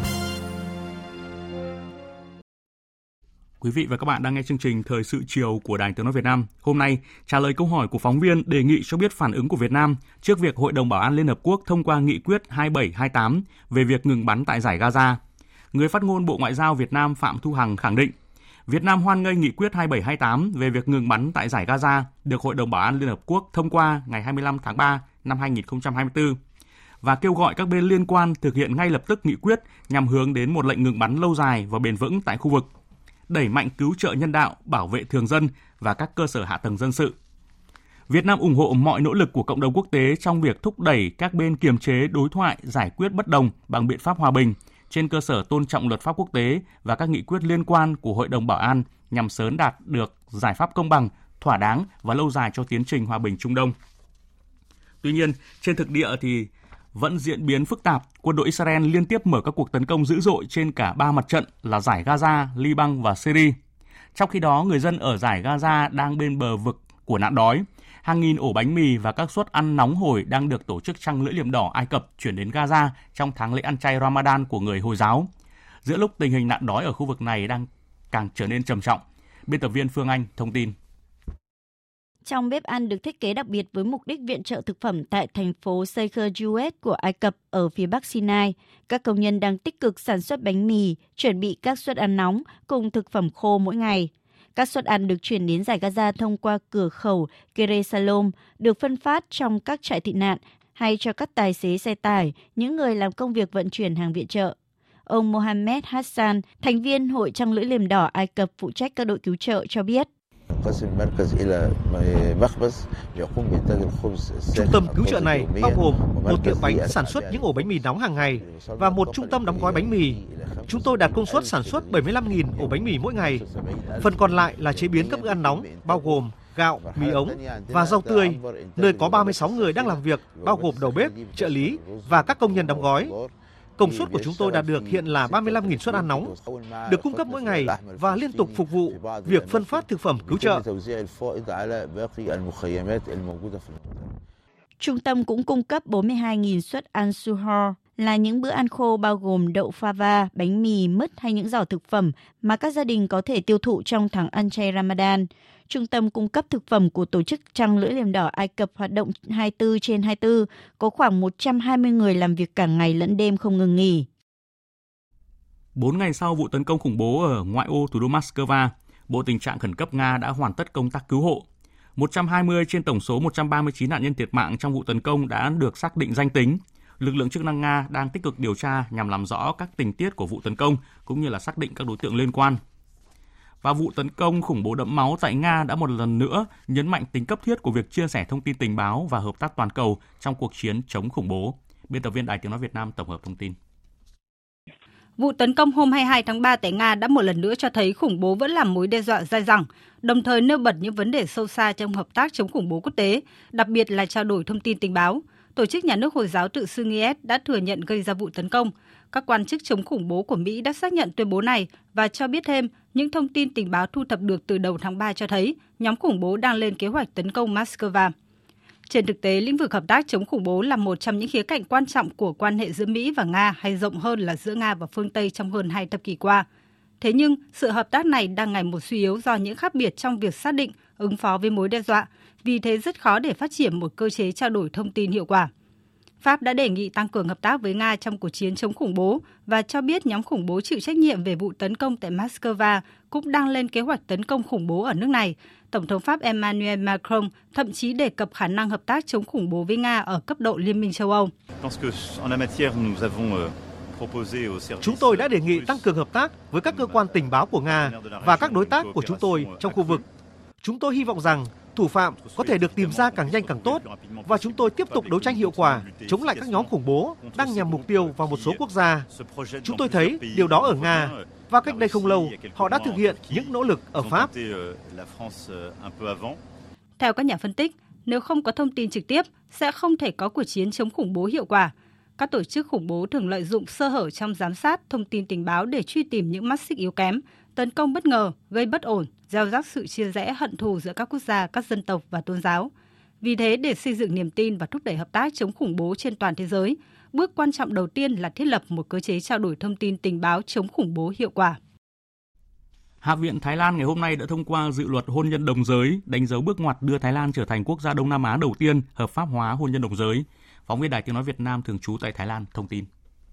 Quý vị và các bạn đang nghe chương trình Thời sự chiều của Đài Tiếng nói Việt Nam. Hôm nay, trả lời câu hỏi của phóng viên đề nghị cho biết phản ứng của Việt Nam trước việc Hội đồng Bảo an Liên Hợp Quốc thông qua nghị quyết 2728 về việc ngừng bắn tại Dải Gaza. Người phát ngôn Bộ Ngoại giao Việt Nam Phạm Thu Hằng khẳng định, Việt Nam hoan nghênh nghị quyết 2728 về việc ngừng bắn tại Dải Gaza được Hội đồng Bảo an Liên Hợp Quốc thông qua ngày 25 tháng 3 năm 2024 và kêu gọi các bên liên quan thực hiện ngay lập tức nghị quyết nhằm hướng đến một lệnh ngừng bắn lâu dài và bền vững tại khu vực, đẩy mạnh cứu trợ nhân đạo, bảo vệ thường dân và các cơ sở hạ tầng dân sự. Việt Nam ủng hộ mọi nỗ lực của cộng đồng quốc tế trong việc thúc đẩy các bên kiềm chế đối thoại, giải quyết bất đồng bằng biện pháp hòa bình trên cơ sở tôn trọng luật pháp quốc tế và các nghị quyết liên quan của Hội đồng Bảo an nhằm sớm đạt được giải pháp công bằng, thỏa đáng và lâu dài cho tiến trình hòa bình Trung Đông. Tuy nhiên, trên thực địa thì vẫn diễn biến phức tạp, quân đội Israel liên tiếp mở các cuộc tấn công dữ dội trên cả 3 mặt trận là Dải Gaza, Liban và Syria. Trong khi đó, người dân ở Dải Gaza đang bên bờ vực của nạn đói. Hàng nghìn ổ bánh mì và các suất ăn nóng hổi đang được tổ chức Trăng Lưỡi Liềm Đỏ Ai Cập chuyển đến Gaza trong tháng lễ ăn chay Ramadan của người Hồi giáo. Giữa lúc tình hình nạn đói ở khu vực này đang càng trở nên trầm trọng, biên tập viên Phương Anh thông tin. Trong bếp ăn được thiết kế đặc biệt với mục đích viện trợ thực phẩm tại thành phố Sheikh Zayed của Ai Cập ở phía bắc Sinai, các công nhân đang tích cực sản xuất bánh mì, chuẩn bị các suất ăn nóng cùng thực phẩm khô mỗi ngày. Các suất ăn được chuyển đến Dải Gaza thông qua cửa khẩu Kere Salom, được phân phát trong các trại tị nạn hay cho các tài xế xe tải, những người làm công việc vận chuyển hàng viện trợ. Ông Mohammed Hassan, thành viên Hội Trăng Lưỡi Liềm Đỏ Ai Cập phụ trách các đội cứu trợ cho biết. Trung tâm cứu trợ này bao gồm một tiệm bánh sản xuất những ổ bánh mì nóng hàng ngày và một trung tâm đóng gói bánh mì. Chúng tôi đạt công suất sản xuất 75.000 ổ bánh mì mỗi ngày. Phần còn lại là chế biến các bữa ăn nóng, bao gồm gạo, mì ống và rau tươi, nơi có 36 người đang làm việc, bao gồm đầu bếp, trợ lý và các công nhân đóng gói. Công suất của chúng tôi đạt được hiện là 35.000 suất ăn nóng, được cung cấp mỗi ngày và liên tục phục vụ việc phân phát thực phẩm cứu trợ. Trung tâm cũng cung cấp 42.000 suất ăn suhoor, là những bữa ăn khô bao gồm đậu fava, bánh mì, mứt hay những giỏ thực phẩm mà các gia đình có thể tiêu thụ trong tháng ăn chay Ramadan. Trung tâm cung cấp thực phẩm của Tổ chức Trăng Lưỡi Liềm Đỏ Ai Cập hoạt động 24/24, có khoảng 120 người làm việc cả ngày lẫn đêm không ngừng nghỉ. 4 ngày sau vụ tấn công khủng bố ở ngoại ô thủ đô Moscow, Bộ Tình trạng Khẩn cấp Nga đã hoàn tất công tác cứu hộ. 120 trên tổng số 139 nạn nhân thiệt mạng trong vụ tấn công đã được xác định danh tính. Lực lượng chức năng Nga đang tích cực điều tra nhằm làm rõ các tình tiết của vụ tấn công cũng như là xác định các đối tượng liên quan. Và vụ tấn công khủng bố đẫm máu tại Nga đã một lần nữa nhấn mạnh tính cấp thiết của việc chia sẻ thông tin tình báo và hợp tác toàn cầu trong cuộc chiến chống khủng bố. Biên tập viên Đài Tiếng nói Việt Nam tổng hợp thông tin. Vụ tấn công hôm 22 tháng 3 tại Nga đã một lần nữa cho thấy khủng bố vẫn là mối đe dọa dai dẳng, đồng thời nêu bật những vấn đề sâu xa trong hợp tác chống khủng bố quốc tế, đặc biệt là trao đổi thông tin tình báo. Tổ chức Nhà nước Hồi giáo tự xưng IS đã thừa nhận gây ra vụ tấn công. Các quan chức chống khủng bố của Mỹ đã xác nhận tuyên bố này và cho biết thêm những thông tin tình báo thu thập được từ đầu tháng 3 cho thấy nhóm khủng bố đang lên kế hoạch tấn công Moscow. Trên thực tế, lĩnh vực hợp tác chống khủng bố là một trong những khía cạnh quan trọng của quan hệ giữa Mỹ và Nga, hay rộng hơn là giữa Nga và phương Tây trong hơn 2 thập kỷ qua. Thế nhưng, sự hợp tác này đang ngày một suy yếu do những khác biệt trong việc xác định, ứng phó với mối đe dọa, vì thế rất khó để phát triển một cơ chế trao đổi thông tin hiệu quả. Pháp đã đề nghị tăng cường hợp tác với Nga trong cuộc chiến chống khủng bố và cho biết nhóm khủng bố chịu trách nhiệm về vụ tấn công tại Moscow cũng đang lên kế hoạch tấn công khủng bố ở nước này. Tổng thống Pháp Emmanuel Macron thậm chí đề cập khả năng hợp tác chống khủng bố với Nga ở cấp độ Liên minh châu Âu. Chúng tôi đã đề nghị tăng cường hợp tác với các cơ quan tình báo của Nga và các đối tác của chúng tôi trong khu vực. Chúng tôi hy vọng rằng thủ phạm có thể được tìm ra càng nhanh càng tốt và chúng tôi tiếp tục đấu tranh hiệu quả chống lại các nhóm khủng bố đang nhằm mục tiêu vào một số quốc gia. Chúng tôi thấy điều đó ở Nga và cách đây không lâu họ đã thực hiện những nỗ lực ở Pháp. Theo các nhà phân tích, nếu không có thông tin trực tiếp sẽ không thể có cuộc chiến chống khủng bố hiệu quả. Các tổ chức khủng bố thường lợi dụng sơ hở trong giám sát thông tin tình báo để truy tìm những mắt xích yếu kém, tấn công bất ngờ, gây bất ổn, gieo rắc sự chia rẽ hận thù giữa các quốc gia, các dân tộc và tôn giáo. Vì thế, để xây dựng niềm tin và thúc đẩy hợp tác chống khủng bố trên toàn thế giới, bước quan trọng đầu tiên là thiết lập một cơ chế trao đổi thông tin tình báo chống khủng bố hiệu quả. Hạ viện Thái Lan ngày hôm nay đã thông qua dự luật hôn nhân đồng giới, đánh dấu bước ngoặt đưa Thái Lan trở thành quốc gia Đông Nam Á đầu tiên hợp pháp hóa hôn nhân đồng giới. Phóng viên Đài Tiếng nói Việt Nam thường trú tại Thái Lan thông tin.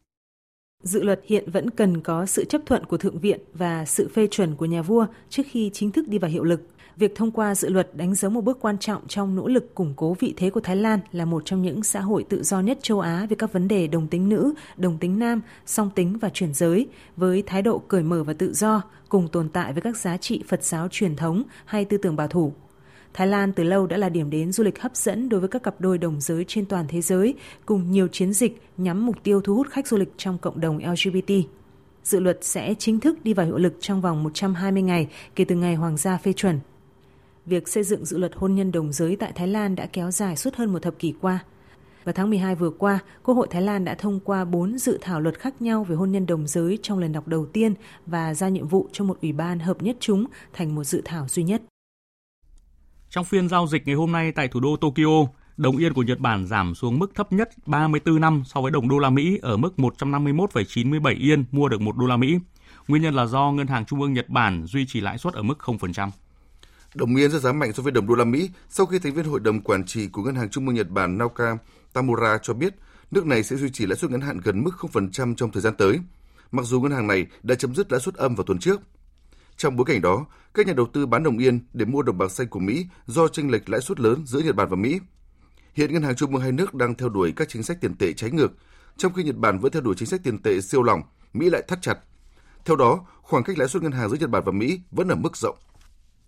Dự luật hiện vẫn cần có sự chấp thuận của Thượng viện và sự phê chuẩn của nhà vua trước khi chính thức đi vào hiệu lực. Việc thông qua dự luật đánh dấu một bước quan trọng trong nỗ lực củng cố vị thế của Thái Lan là một trong những xã hội tự do nhất châu Á về các vấn đề đồng tính nữ, đồng tính nam, song tính và chuyển giới, với thái độ cởi mở và tự do, cùng tồn tại với các giá trị Phật giáo truyền thống hay tư tưởng bảo thủ. Thái Lan từ lâu đã là điểm đến du lịch hấp dẫn đối với các cặp đôi đồng giới trên toàn thế giới, cùng nhiều chiến dịch nhắm mục tiêu thu hút khách du lịch trong cộng đồng LGBT. Dự luật sẽ chính thức đi vào hiệu lực trong vòng 120 ngày kể từ ngày Hoàng gia phê chuẩn. Việc xây dựng dự luật hôn nhân đồng giới tại Thái Lan đã kéo dài suốt hơn một thập kỷ qua. Vào tháng 12 vừa qua, Quốc hội Thái Lan đã thông qua 4 dự thảo luật khác nhau về hôn nhân đồng giới trong lần đọc đầu tiên và giao nhiệm vụ cho một ủy ban hợp nhất chúng thành một dự thảo duy nhất. Trong phiên giao dịch ngày hôm nay tại thủ đô Tokyo, đồng yên của Nhật Bản giảm xuống mức thấp nhất 34 năm so với đồng đô la Mỹ ở mức 151,97 yên mua được 1 đô la Mỹ. Nguyên nhân là do Ngân hàng Trung ương Nhật Bản duy trì lãi suất ở mức 0%. Đồng yên rất giảm mạnh so với đồng đô la Mỹ sau khi thành viên hội đồng quản trị của Ngân hàng Trung ương Nhật Bản Naoka Tamura cho biết nước này sẽ duy trì lãi suất ngắn hạn gần mức 0% trong thời gian tới, mặc dù ngân hàng này đã chấm dứt lãi suất âm vào tuần trước. Trong bối cảnh đó, các nhà đầu tư bán đồng yên để mua đồng bạc xanh của Mỹ do chênh lệch lãi suất lớn giữa Nhật Bản và Mỹ. Hiện ngân hàng trung ương hai nước đang theo đuổi các chính sách tiền tệ trái ngược, trong khi Nhật Bản vẫn theo đuổi chính sách tiền tệ siêu lỏng, Mỹ lại thắt chặt. Theo đó, khoảng cách lãi suất ngân hàng giữa Nhật Bản và Mỹ vẫn ở mức rộng.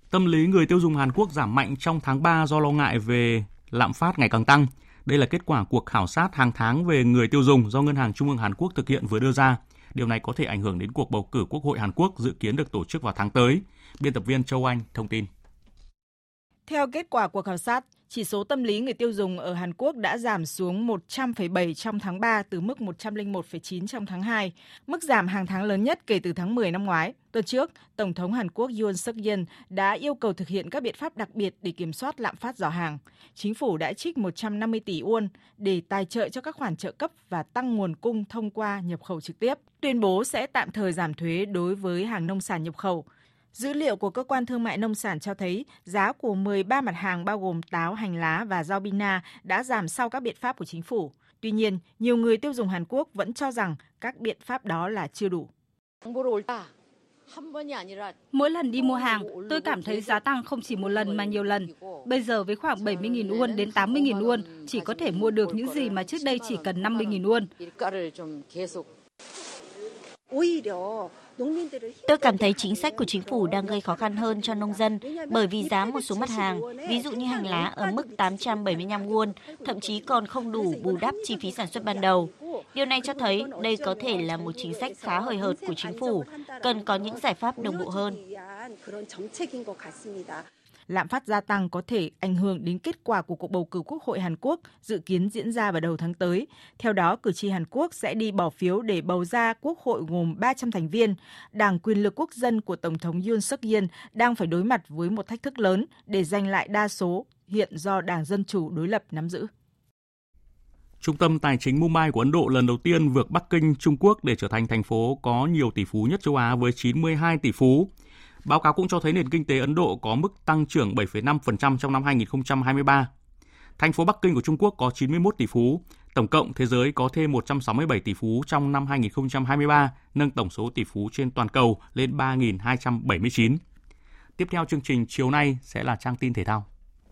Tâm lý người tiêu dùng Hàn Quốc giảm mạnh trong tháng 3 do lo ngại về lạm phát ngày càng tăng. Đây là kết quả cuộc khảo sát hàng tháng về người tiêu dùng do Ngân hàng Trung ương Hàn Quốc thực hiện vừa đưa ra. Điều này có thể ảnh hưởng đến cuộc bầu cử Quốc hội Hàn Quốc dự kiến được tổ chức vào tháng tới. Biên tập viên Châu Anh thông tin. Theo kết quả cuộc khảo sát, chỉ số tâm lý người tiêu dùng ở Hàn Quốc đã giảm xuống 100,7 trong tháng 3 từ mức 101,9 trong tháng 2, mức giảm hàng tháng lớn nhất kể từ tháng 10 năm ngoái. Tuần trước, Tổng thống Hàn Quốc Yoon suk yeol đã yêu cầu thực hiện các biện pháp đặc biệt để kiểm soát lạm phát giỏ hàng. Chính phủ đã trích 150 tỷ won để tài trợ cho các khoản trợ cấp và tăng nguồn cung thông qua nhập khẩu trực tiếp, tuyên bố sẽ tạm thời giảm thuế đối với hàng nông sản nhập khẩu. Dữ liệu của Cơ quan Thương mại Nông sản cho thấy giá của 13 mặt hàng bao gồm táo, hành lá và rau bina đã giảm sau các biện pháp của chính phủ. Tuy nhiên, nhiều người tiêu dùng Hàn Quốc vẫn cho rằng các biện pháp đó là chưa đủ. Mỗi lần đi mua hàng, tôi cảm thấy giá tăng không chỉ một lần mà nhiều lần. Bây giờ với khoảng 70.000 won đến 80.000 won, chỉ có thể mua được những gì mà trước đây chỉ cần 50.000 won. Tôi cảm thấy chính sách của chính phủ đang gây khó khăn hơn cho nông dân bởi vì giá một số mặt hàng, ví dụ như hành lá ở mức 875 won, thậm chí còn không đủ bù đắp chi phí sản xuất ban đầu. Điều này cho thấy đây có thể là một chính sách khá hời hợt của chính phủ, cần có những giải pháp đồng bộ hơn. Lạm phát gia tăng có thể ảnh hưởng đến kết quả của cuộc bầu cử Quốc hội Hàn Quốc dự kiến diễn ra vào đầu tháng tới. Theo đó, cử tri Hàn Quốc sẽ đi bỏ phiếu để bầu ra Quốc hội gồm 300 thành viên. Đảng Quyền lực Quốc dân của Tổng thống Yoon suk yeol đang phải đối mặt với một thách thức lớn để giành lại đa số hiện do Đảng Dân Chủ đối lập nắm giữ. Trung tâm Tài chính Mumbai của Ấn Độ lần đầu tiên vượt Bắc Kinh, Trung Quốc để trở thành thành phố có nhiều tỷ phú nhất châu Á với 92 tỷ phú. Báo cáo cũng cho thấy nền kinh tế Ấn Độ có mức tăng trưởng 7,5% trong năm 2023. Thành phố Bắc Kinh của Trung Quốc có 91 tỷ phú. Tổng cộng thế giới có thêm 167 tỷ phú trong năm 2023, nâng tổng số tỷ phú trên toàn cầu lên 3.279. Tiếp theo chương trình chiều nay sẽ là trang tin thể thao.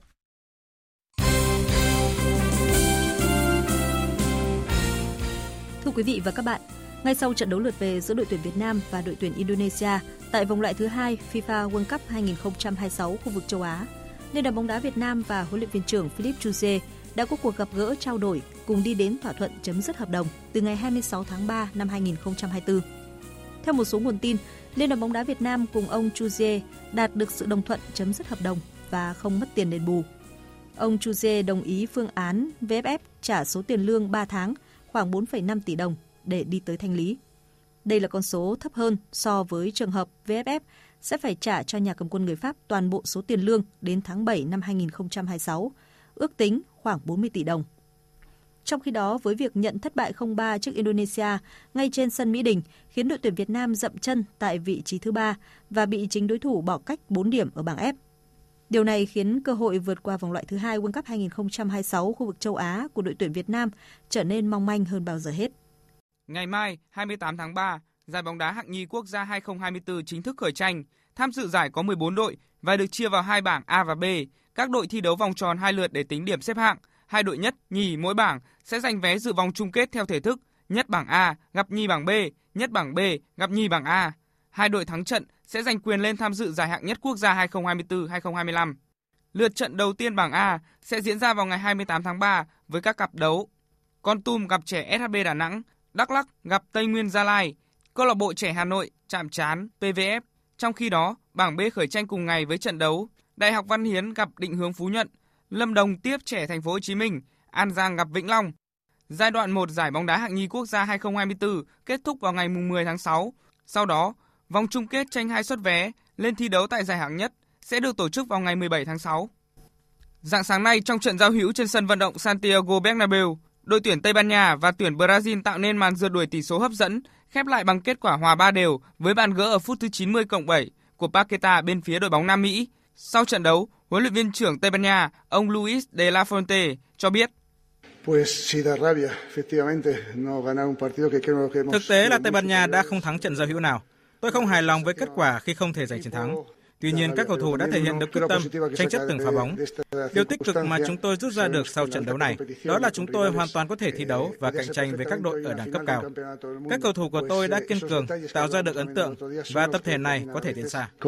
Thưa quý vị và các bạn, ngay sau trận đấu lượt về giữa đội tuyển Việt Nam và đội tuyển Indonesia tại vòng loại thứ 2 FIFA World Cup 2026 khu vực châu Á, Liên đoàn bóng đá Việt Nam và huấn luyện viên trưởng Philippe Chuze đã có cuộc gặp gỡ trao đổi cùng đi đến thỏa thuận chấm dứt hợp đồng từ ngày 26 tháng 3 năm 2024. Theo một số nguồn tin, Liên đoàn bóng đá Việt Nam cùng ông Chuze đạt được sự đồng thuận chấm dứt hợp đồng và không mất tiền đền bù. Ông Chuze đồng ý phương án VFF trả số tiền lương 3 tháng khoảng 4,5 tỷ đồng để đi tới thanh lý. Đây là con số thấp hơn so với trường hợp VFF sẽ phải trả cho nhà cầm quân người Pháp toàn bộ số tiền lương đến tháng 7 năm 2026, ước tính khoảng 40 tỷ đồng. Trong khi đó, với việc nhận thất bại 0-3 trước Indonesia ngay trên sân Mỹ Đình khiến đội tuyển Việt Nam dậm chân tại vị trí thứ 3 và bị chính đối thủ bỏ cách 4 điểm ở bảng F. Điều này khiến cơ hội vượt qua vòng loại thứ 2 World Cup 2026 khu vực châu Á của đội tuyển Việt Nam trở nên mong manh hơn bao giờ hết. Ngày mai, 28 tháng 3, giải bóng đá hạng nhì quốc gia 2024 chính thức khởi tranh. Tham dự giải có 14 đội và được chia vào hai bảng A và B. Các đội thi đấu vòng tròn 2 lượt để tính điểm xếp hạng. Hai đội nhất, nhì mỗi bảng sẽ giành vé dự vòng chung kết theo thể thức nhất bảng A gặp nhì bảng B, nhất bảng B gặp nhì bảng A. Hai đội thắng trận sẽ giành quyền lên tham dự giải hạng nhất quốc gia 2024-2025. Lượt trận đầu tiên bảng A sẽ diễn ra vào ngày 28 tháng 3 với các cặp đấu. Kon Tum gặp trẻ SHB Đà Nẵng, Đắk Lắk gặp Tây Nguyên Gia Lai, câu lạc bộ trẻ Hà Nội chạm trán PVF. Trong khi đó, bảng B khởi tranh cùng ngày với trận đấu Đại học Văn Hiến gặp Định Hướng Phú Nhuận, Lâm Đồng tiếp trẻ Thành phố Hồ Chí Minh, An Giang gặp Vĩnh Long. Giai đoạn 1 giải bóng đá hạng nhì quốc gia 2024 kết thúc vào ngày 10 tháng 6. Sau đó, vòng chung kết tranh 2 suất vé lên thi đấu tại giải hạng nhất sẽ được tổ chức vào ngày 17 tháng 6. Rạng sáng nay trong trận giao hữu trên sân vận động Santiago Bernabeu, đội tuyển Tây Ban Nha và tuyển Brazil tạo nên màn rượt đuổi tỷ số hấp dẫn, khép lại bằng kết quả hòa 3 đều với bàn gỡ ở phút thứ 90+7 của Paqueta bên phía đội bóng Nam Mỹ. Sau trận đấu, huấn luyện viên trưởng Tây Ban Nha, ông Luis de la Fuente cho biết: Thực tế là Tây Ban Nha đã không thắng trận giao hữu nào. Tôi không hài lòng với kết quả khi không thể giành chiến thắng. Tuy nhiên, các cầu thủ đã thể hiện được quyết tâm, tranh chấp từng pha bóng. Điều tích cực mà chúng tôi rút ra được sau trận đấu này, đó là chúng tôi hoàn toàn có thể thi đấu và cạnh tranh với các đội ở đẳng cấp cao. Các cầu thủ của tôi đã kiên cường, tạo ra được ấn tượng và tập thể này có thể tiến xa.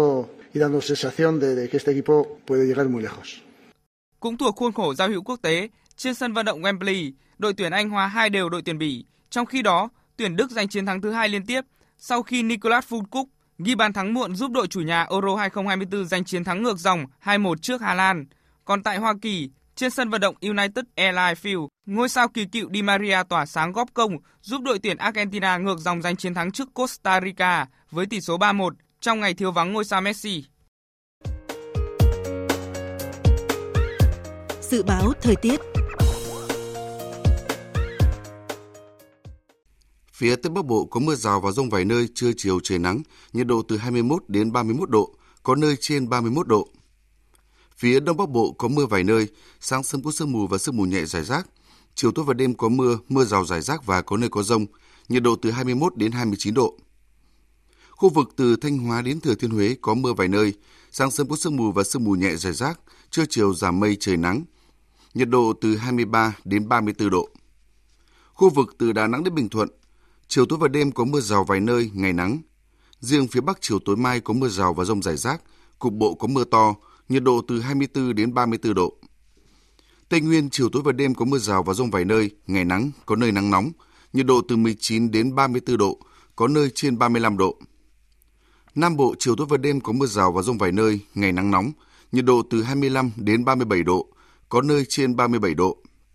Cũng thuộc khuôn khổ giao hữu quốc tế, trên sân vận động Wembley, đội tuyển Anh hòa 2-2 đội tuyển Bỉ. Trong khi đó, tuyển Đức giành chiến thắng thứ 2 liên tiếp sau khi Niklas Füllkrug ghi bàn thắng muộn giúp đội chủ nhà Euro 2024 giành chiến thắng ngược dòng 2-1 trước Hà Lan. Còn tại Hoa Kỳ, trên sân vận động United Airlines Field, ngôi sao kỳ cựu Di Maria tỏa sáng góp công giúp đội tuyển Argentina ngược dòng giành chiến thắng trước Costa Rica với tỷ số 3-1 trong ngày thiếu vắng ngôi sao Messi. Dự báo thời tiết. Phía Tây Bắc Bộ có mưa rào và dông vài nơi, trưa chiều trời nắng, nhiệt độ từ 21 đến 31 độ, có nơi trên 31 độ. Phía Đông Bắc Bộ có mưa vài nơi, sáng sớm có sương mù và sương mù nhẹ rải rác, chiều tối và đêm có mưa rào rải rác và có nơi có dông, nhiệt độ từ 21 đến 29 độ. Khu vực từ Thanh Hóa đến Thừa Thiên Huế có mưa vài nơi, sáng sớm có sương mù và sương mù nhẹ rải rác, trưa chiều giảm mây trời nắng, nhiệt độ từ 23 đến 34 độ. Khu vực từ Đà Nẵng đến Bình Thuận, chiều tối và đêm có mưa rào vài nơi, ngày nắng. Riêng phía Bắc chiều tối mai có mưa rào và dông rải rác, cục bộ có mưa to, nhiệt độ từ 24 đến 34 độ. Tây Nguyên chiều tối và đêm có mưa rào và dông vài nơi, ngày nắng, có nơi nắng nóng, nhiệt độ từ 19 đến 34 độ, có nơi trên 35 độ. Nam Bộ chiều tối và đêm có mưa rào và dông vài nơi, ngày nắng nóng, nhiệt độ từ 25 đến 37 độ, có nơi trên 37 độ.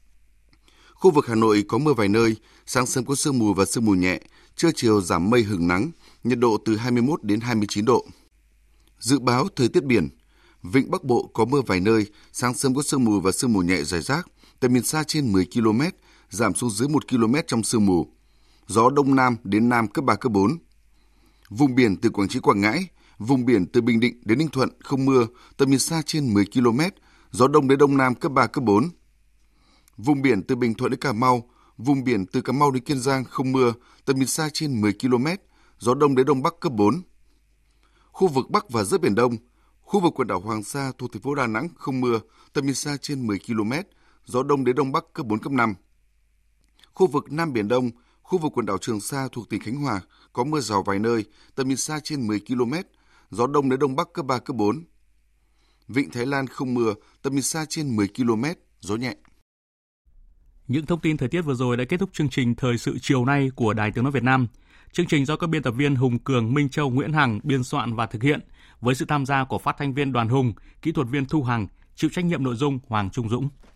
Khu vực Hà Nội có mưa vài nơi, sáng sớm có sương mù và sương mù nhẹ, trưa chiều giảm mây hửng nắng, nhiệt độ từ 21 đến 29 độ. Dự báo thời tiết biển, Vịnh Bắc Bộ có mưa vài nơi, sáng sớm có sương mù và sương mù nhẹ rải rác, tầm nhìn xa trên 10 km, giảm xuống dưới 1 km trong sương mù. Gió Đông Nam đến Nam cấp 3, cấp 4. Vùng biển từ Quảng Trị, Quảng Ngãi, vùng biển từ Bình Định đến Ninh Thuận không mưa, tầm nhìn xa trên 10 km, gió Đông đến Đông Nam cấp 3, cấp 4. Vùng biển từ Bình Thuận đến Cà Mau, vùng biển từ Cà Mau đến Kiên Giang không mưa, tầm nhìn xa trên 10 km, gió Đông đến Đông Bắc cấp 4. Khu vực Bắc và giữa Biển Đông, khu vực quần đảo Hoàng Sa thuộc thành phố Đà Nẵng không mưa, tầm nhìn xa trên 10 km, gió Đông đến Đông Bắc cấp 4, cấp 5. Khu vực Nam Biển Đông, khu vực quần đảo Trường Sa thuộc tỉnh Khánh Hòa có mưa rào vài nơi, tầm nhìn xa trên 10 km, gió Đông đến Đông Bắc cấp 3, cấp 4. Vịnh Thái Lan không mưa, tầm nhìn xa trên 10 km, gió nhẹ. Những thông tin thời tiết vừa rồi đã kết thúc chương trình Thời sự chiều nay của Đài Tiếng nói Việt Nam. Chương trình do các biên tập viên Hùng Cường, Minh Châu, Nguyễn Hằng biên soạn và thực hiện với sự tham gia của phát thanh viên Đoàn Hùng, kỹ thuật viên Thu Hằng, chịu trách nhiệm nội dung Hoàng Trung Dũng.